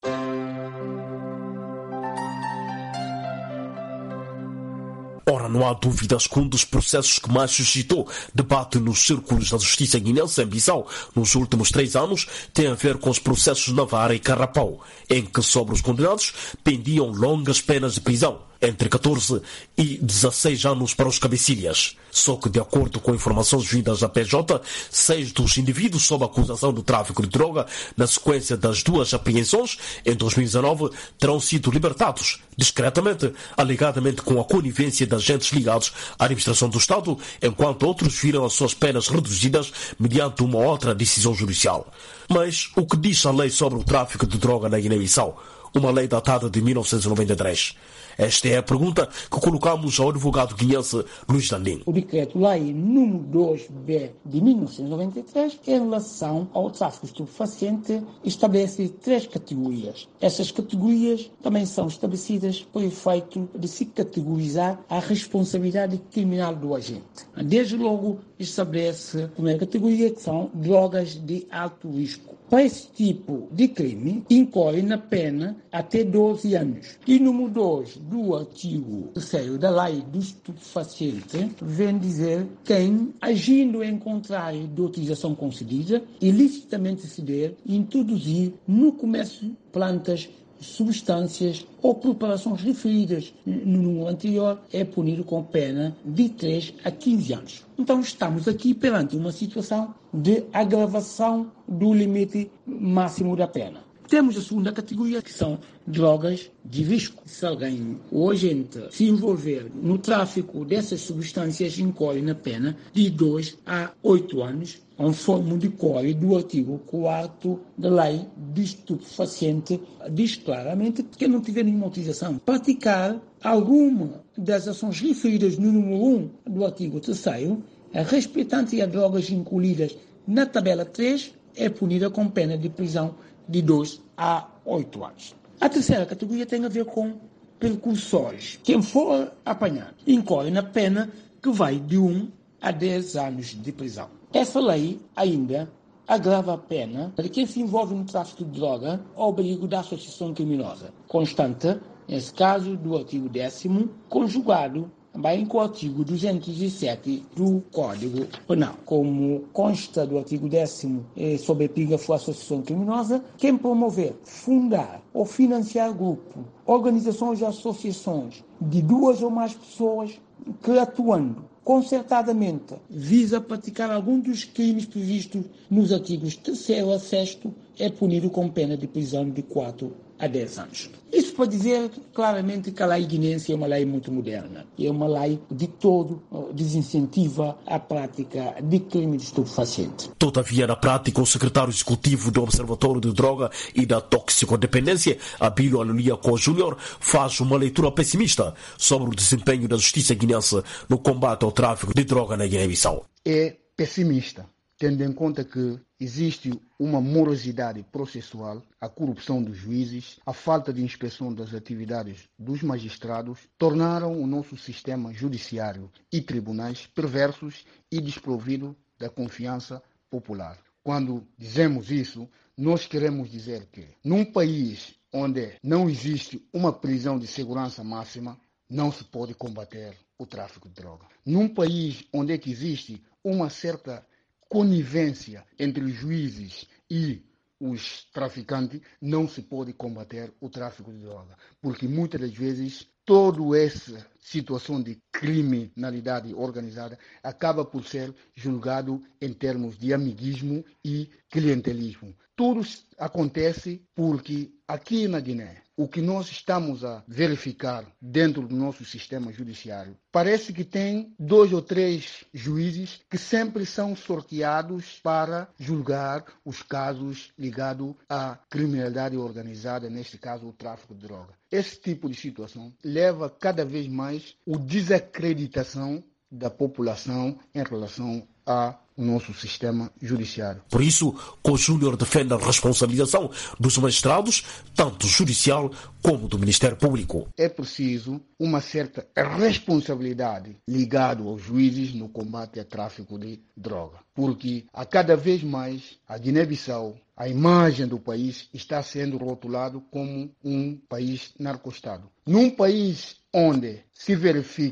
Ora, não há dúvidas que um dos processos que mais suscitou debate nos círculos da justiça guinense em Bissau nos últimos três anos tem a ver com os processos Navarra e Carrapau, em que sobre os condenados pendiam longas penas de prisão, entre catorze e dezesseis anos para os cabecilhas. Só que, de acordo com informações vindas da P J, seis dos indivíduos sob acusação de tráfico de droga, na sequência das duas apreensões, em dois mil e dezanove, terão sido libertados, discretamente, alegadamente com a conivência de agentes ligados à administração do Estado, enquanto outros viram as suas penas reduzidas mediante uma outra decisão judicial. Mas o que diz a lei sobre o tráfico de droga na Guiné-Bissau? Uma lei datada de mil novecentos e noventa e três. Esta é a pergunta que colocamos ao advogado guinense Luís Landim. O decreto-lei número dois B de mil novecentos e noventa e três, em relação ao tráfico estupefaciente, estabelece três categorias. Essas categorias também são estabelecidas por efeito de se categorizar a responsabilidade criminal do agente. Desde logo, estabelece a primeira categoria, que são drogas de alto risco. Para esse tipo de crime, incorre na pena até doze anos. E número dois do artigo terceiro da lei do estupefaciente vem dizer quem, agindo em contrário de autorização concedida, ilicitamente ceder e introduzir no comércio plantas, substâncias ou preparações referidas no número anterior é punido com pena de três a quinze anos. Então estamos aqui perante uma situação de agravação do limite máximo da pena. Temos a segunda categoria, que são drogas de risco. Se alguém ou agente se envolver no tráfico dessas substâncias, incorre na pena de dois a oito anos, conforme o decore do artigo quarto da lei de estupefaciente, diz claramente que quem não tiver nenhuma autorização praticar alguma das ações referidas no número um do artigo terceiro, respeitante a drogas incluídas na tabela três, é punida com pena de prisão de dois a oito anos. A terceira categoria tem a ver com precursores. Quem for apanhado incorre na pena que vai de um a dez anos de prisão. Essa lei ainda agrava a pena de quem se envolve no tráfico de droga ao abrigo da associação criminosa, constante, nesse caso, do artigo décimo, conjugado também com o artigo duzentos e sete do Código Penal. Como consta do artigo décimo eh, sobre epígrafo associação criminosa, quem promover, fundar ou financiar grupo, organizações ou associações de duas ou mais pessoas que, atuando concertadamente, visa praticar algum dos crimes previstos nos artigos terceiro a sexto, é punido com pena de prisão de quatro a dez anos. Isso para dizer claramente que a lei guinense é uma lei muito moderna. É uma lei de todo desincentiva a prática de crime de estupefaciente. Todavia, na prática, o secretário executivo do Observatório de Droga e da Toxicodependência, Abílio Aloliaco Júnior, faz uma leitura pessimista sobre o desempenho da justiça guinense no combate ao tráfico de droga na Guiné-Bissau. É pessimista, tendo em conta que existe uma morosidade processual, a corrupção dos juízes, a falta de inspeção das atividades dos magistrados, tornaram o nosso sistema judiciário e tribunais perversos e desprovido da confiança popular. Quando dizemos isso, nós queremos dizer que, num país onde não existe uma prisão de segurança máxima, não se pode combater o tráfico de droga. Num país onde é que existe uma certa conivência entre os juízes e os traficantes, não se pode combater o tráfico de droga, porque muitas das vezes toda essa situação de criminalidade organizada acaba por ser julgado em termos de amiguismo e clientelismo. Tudo acontece porque aqui na Guiné, o que nós estamos a verificar dentro do nosso sistema judiciário, parece que tem dois ou três juízes que sempre são sorteados para julgar os casos ligados à criminalidade organizada, neste caso o tráfico de droga. Esse tipo de situação leva cada vez mais a desacreditação da população em relação ao nosso sistema judiciário. Por isso, o Júnior defende a responsabilização dos magistrados, tanto judicial como do Ministério Público. É preciso uma certa responsabilidade ligada aos juízes no combate ao tráfico de droga, porque a cada vez mais a Guiné-Bissau, a imagem do país está sendo rotulado como um país narcoestado. Num país onde se verifica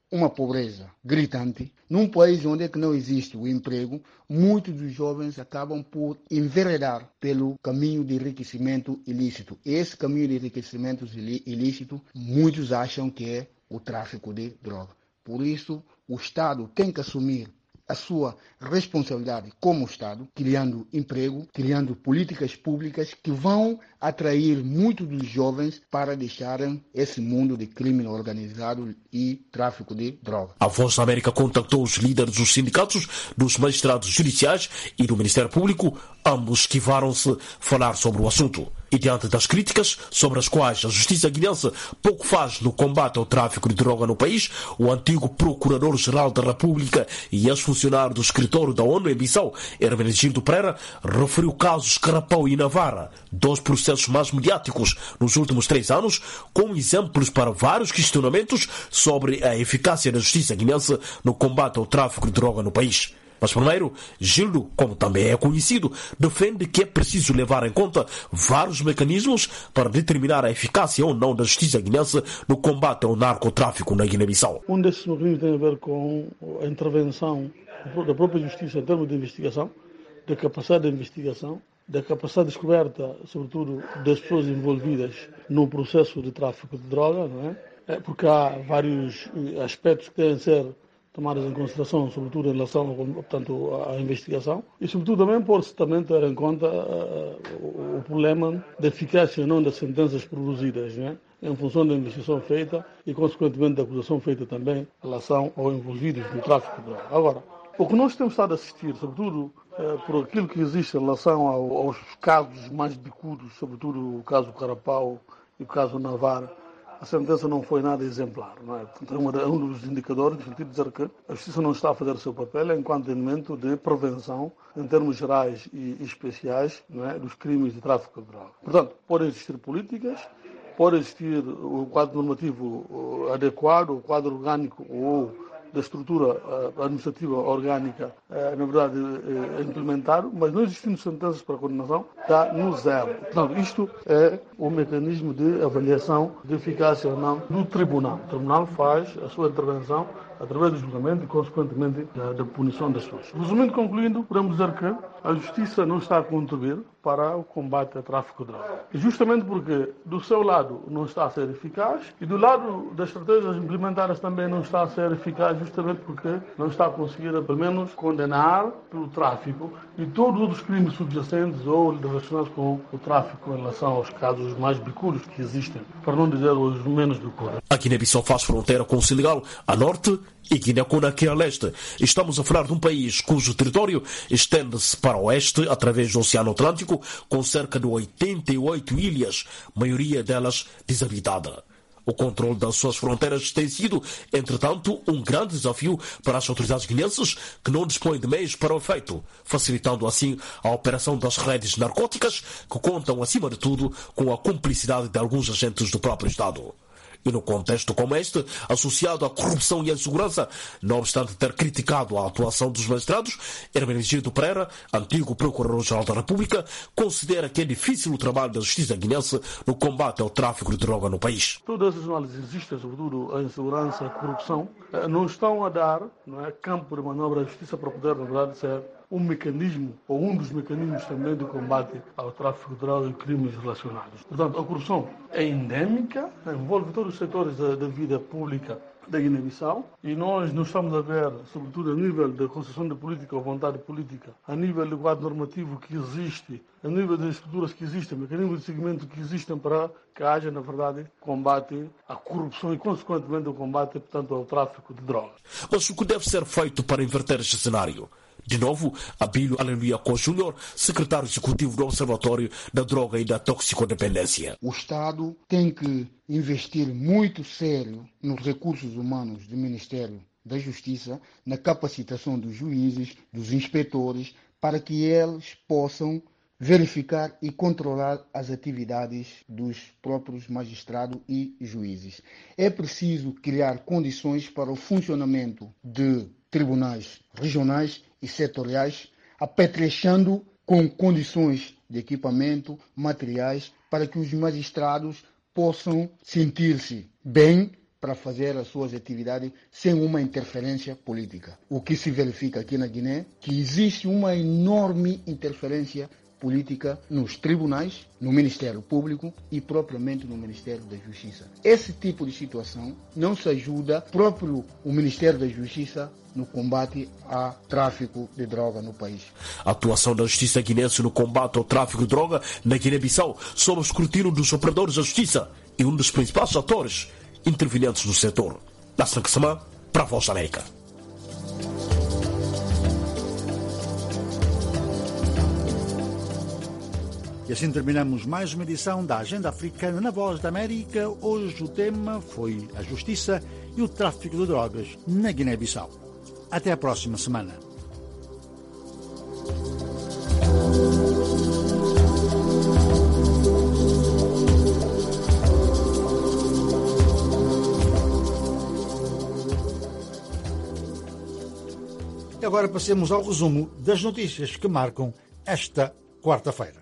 uma pobreza gritante, num país onde é que não existe o emprego, muitos dos jovens acabam por enveredar pelo caminho de enriquecimento ilícito. Esse caminho de enriquecimento ilícito, muitos acham que é o tráfico de droga. Por isso, o Estado tem que assumir a sua responsabilidade como Estado, criando emprego, criando políticas públicas que vão atrair muitos dos jovens para deixarem esse mundo de crime organizado e tráfico de droga. A Voz da América contactou os líderes dos sindicatos, dos magistrados judiciais e do Ministério Público. Ambos esquivaram-se falar sobre o assunto. E diante das críticas sobre as quais a justiça guinense pouco faz no combate ao tráfico de droga no país, o antigo Procurador-Geral da República e ex-funcionário do escritório da ONU em Bissau, Hermenegildo Pereira, referiu casos Carapau e Navarra, dois processos mais mediáticos nos últimos três anos, com exemplos para vários questionamentos sobre a eficácia da justiça guinense no combate ao tráfico de droga no país. Mas primeiro, Gildo, como também é conhecido, defende que é preciso levar em conta vários mecanismos para determinar a eficácia ou não da justiça guinense no combate ao narcotráfico na Guiné-Bissau. Um desses mecanismos tem a ver com a intervenção da própria justiça em termos de investigação, da capacidade de investigação, da capacidade de descoberta, sobretudo, das pessoas envolvidas no processo de tráfico de droga, não é? Porque há vários aspectos que devem ser tomadas em consideração, sobretudo em relação, portanto, à investigação, e sobretudo também por-se também ter em conta uh, o problema da eficácia ou não das sentenças produzidas, né? Em função da investigação feita e, consequentemente, da acusação feita também em relação aos envolvidos no tráfico de droga. Agora, o que nós temos estado a assistir, sobretudo uh, por aquilo que existe em relação ao, aos casos mais bicudos, sobretudo o caso Carapau e o caso Navarra, a sentença não foi nada exemplar. Não é? É um dos indicadores no sentido de dizer que a justiça não está a fazer o seu papel enquanto elemento de prevenção, em termos gerais e especiais, não é? Dos crimes de tráfico de droga. Portanto, podem existir políticas, pode existir o quadro normativo adequado, o quadro orgânico ou da estrutura administrativa orgânica, na verdade, é implementado, mas não existindo sentenças para condenação, está no zero. Portanto, isto é o mecanismo de avaliação de eficácia ou não do tribunal. O tribunal faz a sua intervenção através do julgamento e, consequentemente, da, da punição das pessoas. Resumindo, concluindo, podemos dizer que a justiça não está a contribuir para o combate ao tráfico de droga. E justamente porque, do seu lado, não está a ser eficaz e do lado das estratégias implementadas também não está a ser eficaz, justamente porque não está a conseguir, pelo menos, condenar pelo tráfico e todos os outros crimes subjacentes ou relacionados com o tráfico em relação aos casos mais bicudos que existem, para não dizer os menos bicudos. A Guiné-Bissau faz fronteira com o Senegal a norte e Guiné-Conakry a leste. Estamos a falar de um país cujo território estende-se para o oeste através do Oceano Atlântico, com cerca de oitenta e oito ilhas, maioria delas desabitada. O controle das suas fronteiras tem sido, entretanto, um grande desafio para as autoridades guineenses, que não dispõem de meios para o efeito, facilitando assim a operação das redes narcóticas, que contam, acima de tudo, com a cumplicidade de alguns agentes do próprio Estado. E no contexto como este, associado à corrupção e à insegurança, não obstante ter criticado a atuação dos magistrados, Hermenegildo Pereira, antigo Procurador-Geral da República, considera que é difícil o trabalho da justiça guinense no combate ao tráfico de droga no país. Todas as análises existem, sobretudo a insegurança e a corrupção, não estão a dar, não é, campo de manobra à justiça para poder, na verdade, ser um mecanismo, ou um dos mecanismos também de combate ao tráfico de droga e crimes relacionados. Portanto, a corrupção é endémica, envolve todos os setores da, da vida pública da Guiné-Bissau e nós não estamos a ver, sobretudo a nível da concessão de política ou vontade política, a nível do quadro normativo que existe, a nível das estruturas que existem, mecanismos de seguimento que existem para que haja, na verdade, combate à corrupção e, consequentemente, o combate, portanto, ao tráfico de drogas. Mas o que deve ser feito para inverter este cenário? De novo, Abílio Aleluia Co Júnior, secretário executivo do Observatório da Droga e da Toxicodependência. O Estado tem que investir muito sério nos recursos humanos do Ministério da Justiça, na capacitação dos juízes, dos inspetores, para que eles possam verificar e controlar as atividades dos próprios magistrados e juízes. É preciso criar condições para o funcionamento de tribunais regionais e setoriais, apetrechando com condições de equipamento, materiais, para que os magistrados possam sentir-se bem para fazer as suas atividades sem uma interferência política. O que se verifica aqui na Guiné é que existe uma enorme interferência política nos tribunais, no Ministério Público e propriamente no Ministério da Justiça. Esse tipo de situação não se ajuda próprio o Ministério da Justiça no combate ao tráfico de droga no país. A atuação da justiça guinense no combate ao tráfico de droga na Guiné-Bissau sob o escrutínio dos operadores da justiça e um dos principais atores intervenientes no setor. Nassan Ksama, para a Voz da América. E assim terminamos mais uma edição da Agenda Africana na Voz da América. Hoje o tema foi a justiça e o tráfico de drogas na Guiné-Bissau. Até a próxima semana. E agora passemos ao resumo das notícias que marcam esta quarta-feira.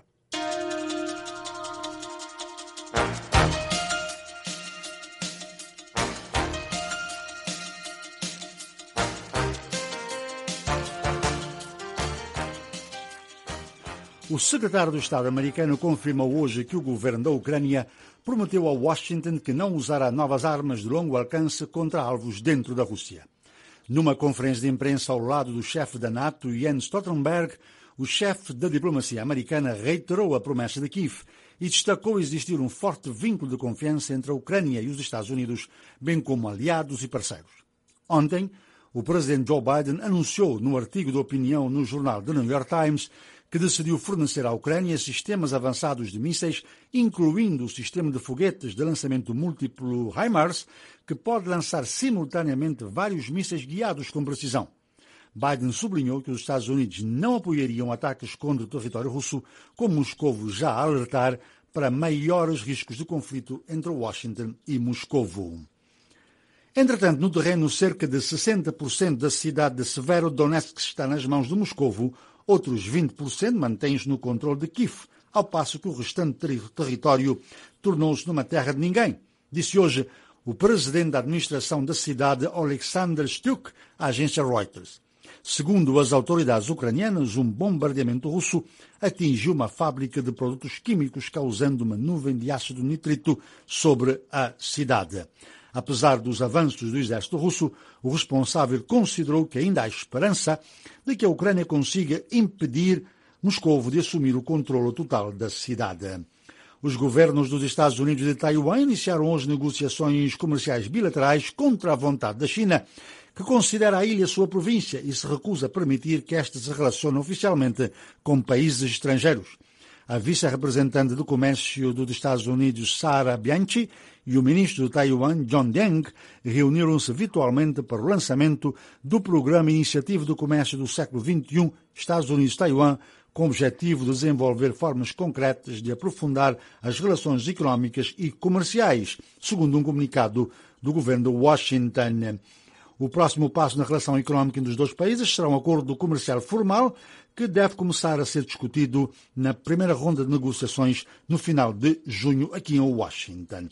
O secretário do Estado americano confirmou hoje que o governo da Ucrânia prometeu a Washington que não usará novas armas de longo alcance contra alvos dentro da Rússia. Numa conferência de imprensa ao lado do chefe da NATO, Jens Stoltenberg, o chefe da diplomacia americana reiterou a promessa de Kiev e destacou existir um forte vínculo de confiança entre a Ucrânia e os Estados Unidos, bem como aliados e parceiros. Ontem, o presidente Joe Biden anunciou no artigo de opinião no jornal The New York Times que decidiu fornecer à Ucrânia sistemas avançados de mísseis, incluindo o sistema de foguetes de lançamento múltiplo HIMARS, que pode lançar simultaneamente vários mísseis guiados com precisão. Biden sublinhou que os Estados Unidos não apoiariam ataques contra o território russo, com Moscovo já a alertar para maiores riscos de conflito entre Washington e Moscovo. Entretanto, no terreno, cerca de sessenta por cento da cidade de Severodonetsk está nas mãos de Moscovo. Outros vinte por cento mantêm-se no controle de Kiev, ao passo que o restante ter- território tornou-se numa terra de ninguém, disse hoje o presidente da administração da cidade, Alexander Stuk, à agência Reuters. Segundo as autoridades ucranianas, um bombardeamento russo atingiu uma fábrica de produtos químicos, causando uma nuvem de ácido nitrito sobre a cidade. Apesar dos avanços do exército russo, o responsável considerou que ainda há esperança de que a Ucrânia consiga impedir Moscovo de assumir o controle total da cidade. Os governos dos Estados Unidos e de Taiwan iniciaram hoje negociações comerciais bilaterais contra a vontade da China, que considera a ilha sua província e se recusa a permitir que esta se relacione oficialmente com países estrangeiros. A vice-representante do comércio dos Estados Unidos, Sarah Bianchi, e o ministro do Taiwan, John Deng, reuniram-se virtualmente para o lançamento do Programa Iniciativa do Comércio do século vinte e um, Estados Unidos-Taiwan, com o objetivo de desenvolver formas concretas de aprofundar as relações económicas e comerciais, segundo um comunicado do governo de Washington. O próximo passo na relação económica dos dois países será um acordo comercial formal que deve começar a ser discutido na primeira ronda de negociações no final de junho aqui em Washington.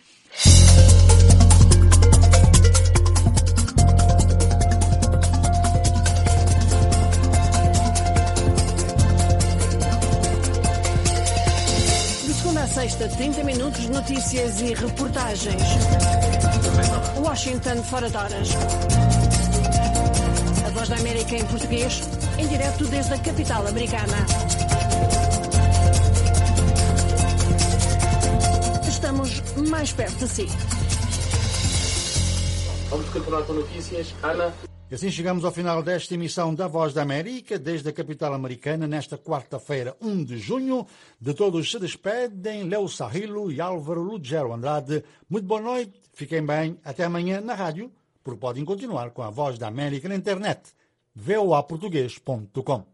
De segunda a sexta, trinta minutos de notícias e reportagens. Washington fora de horas. A Voz da América em português, em direto desde a capital americana. Estamos mais perto de si. Vamos continuar com notícias. Ana. E assim chegamos ao final desta emissão da Voz da América, desde a capital americana, nesta quarta-feira, um de junho. De todos se despedem Leo Sarrilo e Álvaro Lugero Andrade. Muito boa noite, fiquem bem, até amanhã na rádio, porque podem continuar com a Voz da América na internet, v o a português ponto com.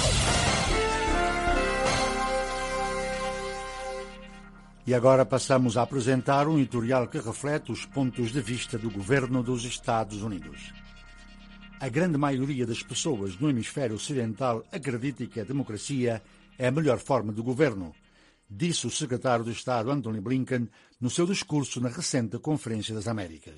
E agora passamos a apresentar um editorial que reflete os pontos de vista do governo dos Estados Unidos. A grande maioria das pessoas no hemisfério ocidental acredita que a democracia é a melhor forma de governo, disse o secretário de Estado Antony Blinken no seu discurso na recente Conferência das Américas.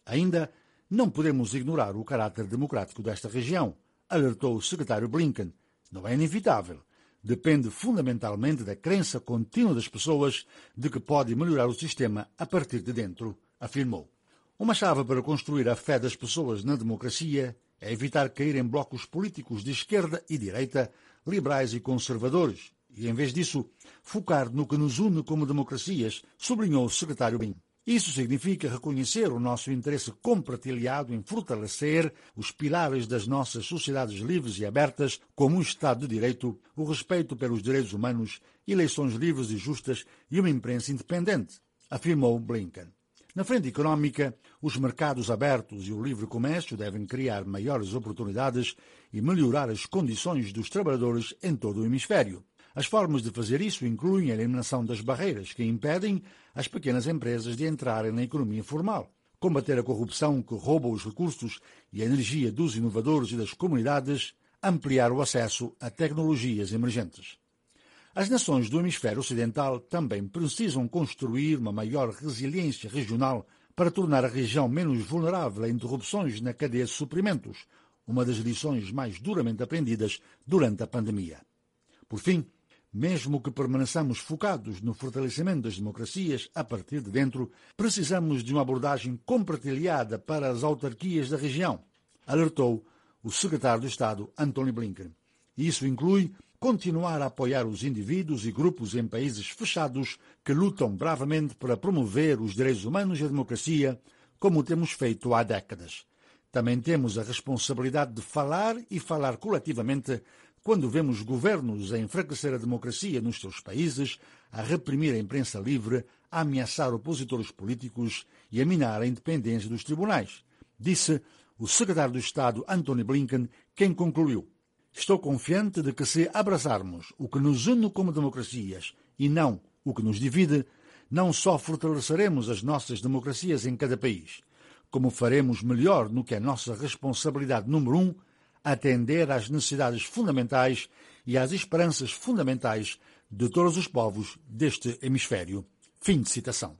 Ainda não podemos ignorar o caráter democrático desta região, alertou o secretário Blinken. Não é inevitável. Depende fundamentalmente da crença contínua das pessoas de que pode melhorar o sistema a partir de dentro, afirmou. Uma chave para construir a fé das pessoas na democracia é evitar cair em blocos políticos de esquerda e direita, liberais e conservadores, e, em vez disso, focar no que nos une como democracias, sublinhou o secretário Blinken. Isso significa reconhecer o nosso interesse compartilhado em fortalecer os pilares das nossas sociedades livres e abertas, como o Estado de Direito, o respeito pelos direitos humanos, eleições livres e justas e uma imprensa independente, afirmou Blinken. Na frente económica, os mercados abertos e o livre comércio devem criar maiores oportunidades e melhorar as condições dos trabalhadores em todo o hemisfério. As formas de fazer isso incluem a eliminação das barreiras que impedem as pequenas empresas de entrarem na economia formal, combater a corrupção que rouba os recursos e a energia dos inovadores e das comunidades, ampliar o acesso a tecnologias emergentes. As nações do hemisfério ocidental também precisam construir uma maior resiliência regional para tornar a região menos vulnerável a interrupções na cadeia de suprimentos, uma das lições mais duramente aprendidas durante a pandemia. Por fim, mesmo que permaneçamos focados no fortalecimento das democracias a partir de dentro, precisamos de uma abordagem compartilhada para as autarquias da região, alertou o secretário de Estado Antony Blinken. Isso inclui continuar a apoiar os indivíduos e grupos em países fechados que lutam bravamente para promover os direitos humanos e a democracia, como temos feito há décadas. Também temos a responsabilidade de falar e falar coletivamente quando vemos governos a enfraquecer a democracia nos seus países, a reprimir a imprensa livre, a ameaçar opositores políticos e a minar a independência dos tribunais, disse o secretário de Estado Antony Blinken, quem concluiu: estou confiante de que se abraçarmos o que nos une como democracias e não o que nos divide, não só fortaleceremos as nossas democracias em cada país, como faremos melhor no que é nossa responsabilidade número um, atender às necessidades fundamentais e às esperanças fundamentais de todos os povos deste hemisfério. Fim de citação.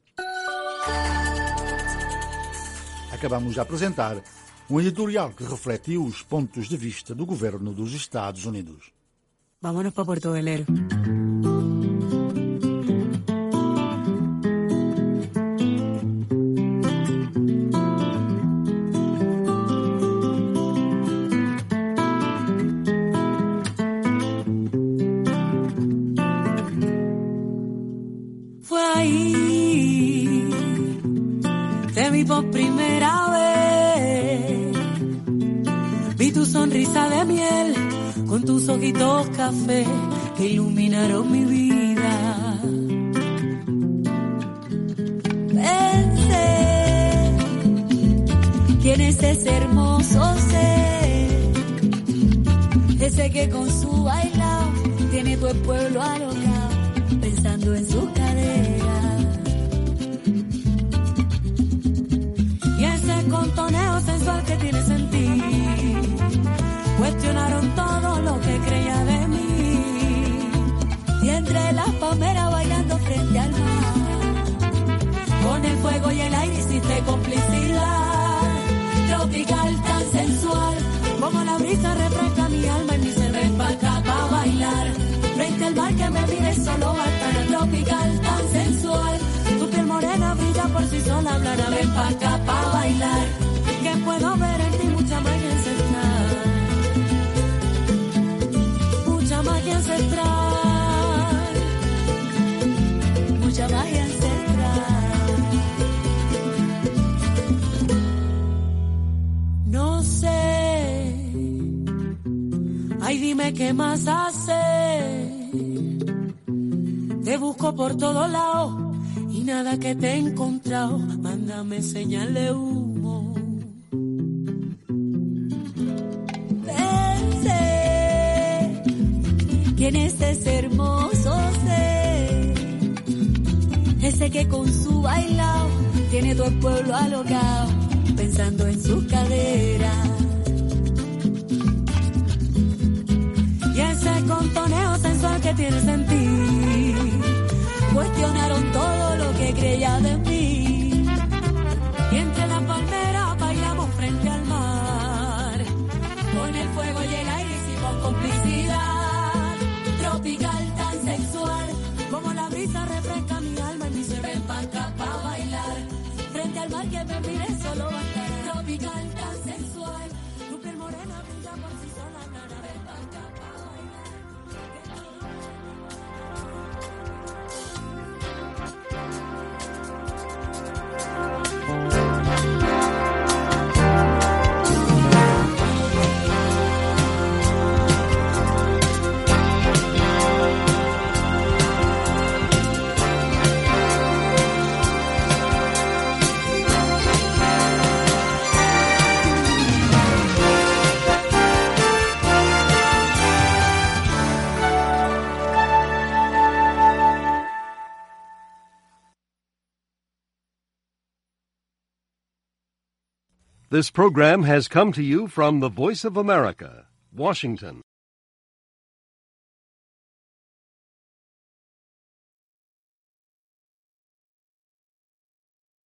Acabamos de apresentar um editorial que refletiu os pontos de vista do governo dos Estados Unidos. Vámonos para Puerto Velero. Por primera vez vi tu sonrisa de miel con tus ojitos café que iluminaron mi vida. Pensé, ¿quién es ese hermoso ser? Ese que con su bailao tiene todo el pueblo alocado pensando en su cadera. Contoneo sensual que tienes en ti, cuestionaron todo lo que creía de mí, y entre las palmeras bailando frente al mar, con el fuego y el aire hiciste complicidad, tropical tan sensual, como la brisa refresca mi alma y mi ser ven pa' acá pa' bailar, frente al mar que me mire solo basta, tropical tan sensual, tu piel morena brilla por sí sola, hablará ven pa' acá pa' bailar, que puedo ver en ti mucha magia ancestral, mucha magia ancestral, mucha magia ancestral. No sé, ay dime qué más hacer, te busco por todos lados y nada que te he encontrado, mándame señal de humo. Pensé, ¿quién es ese hermoso ser? Ese que con su bailao tiene todo el pueblo alocado, pensando en su cadera. Y ese contoneo sensual que tienes en ti, cuestionaron todo lo que creía de mí, y entre las palmeras al mar que me mire solo bastará. Tropical tan sensual, tu piel morena brilla por sí sola, nana, ven pa' acá pa' bailar. This program has come to you from the Voice of America, Washington.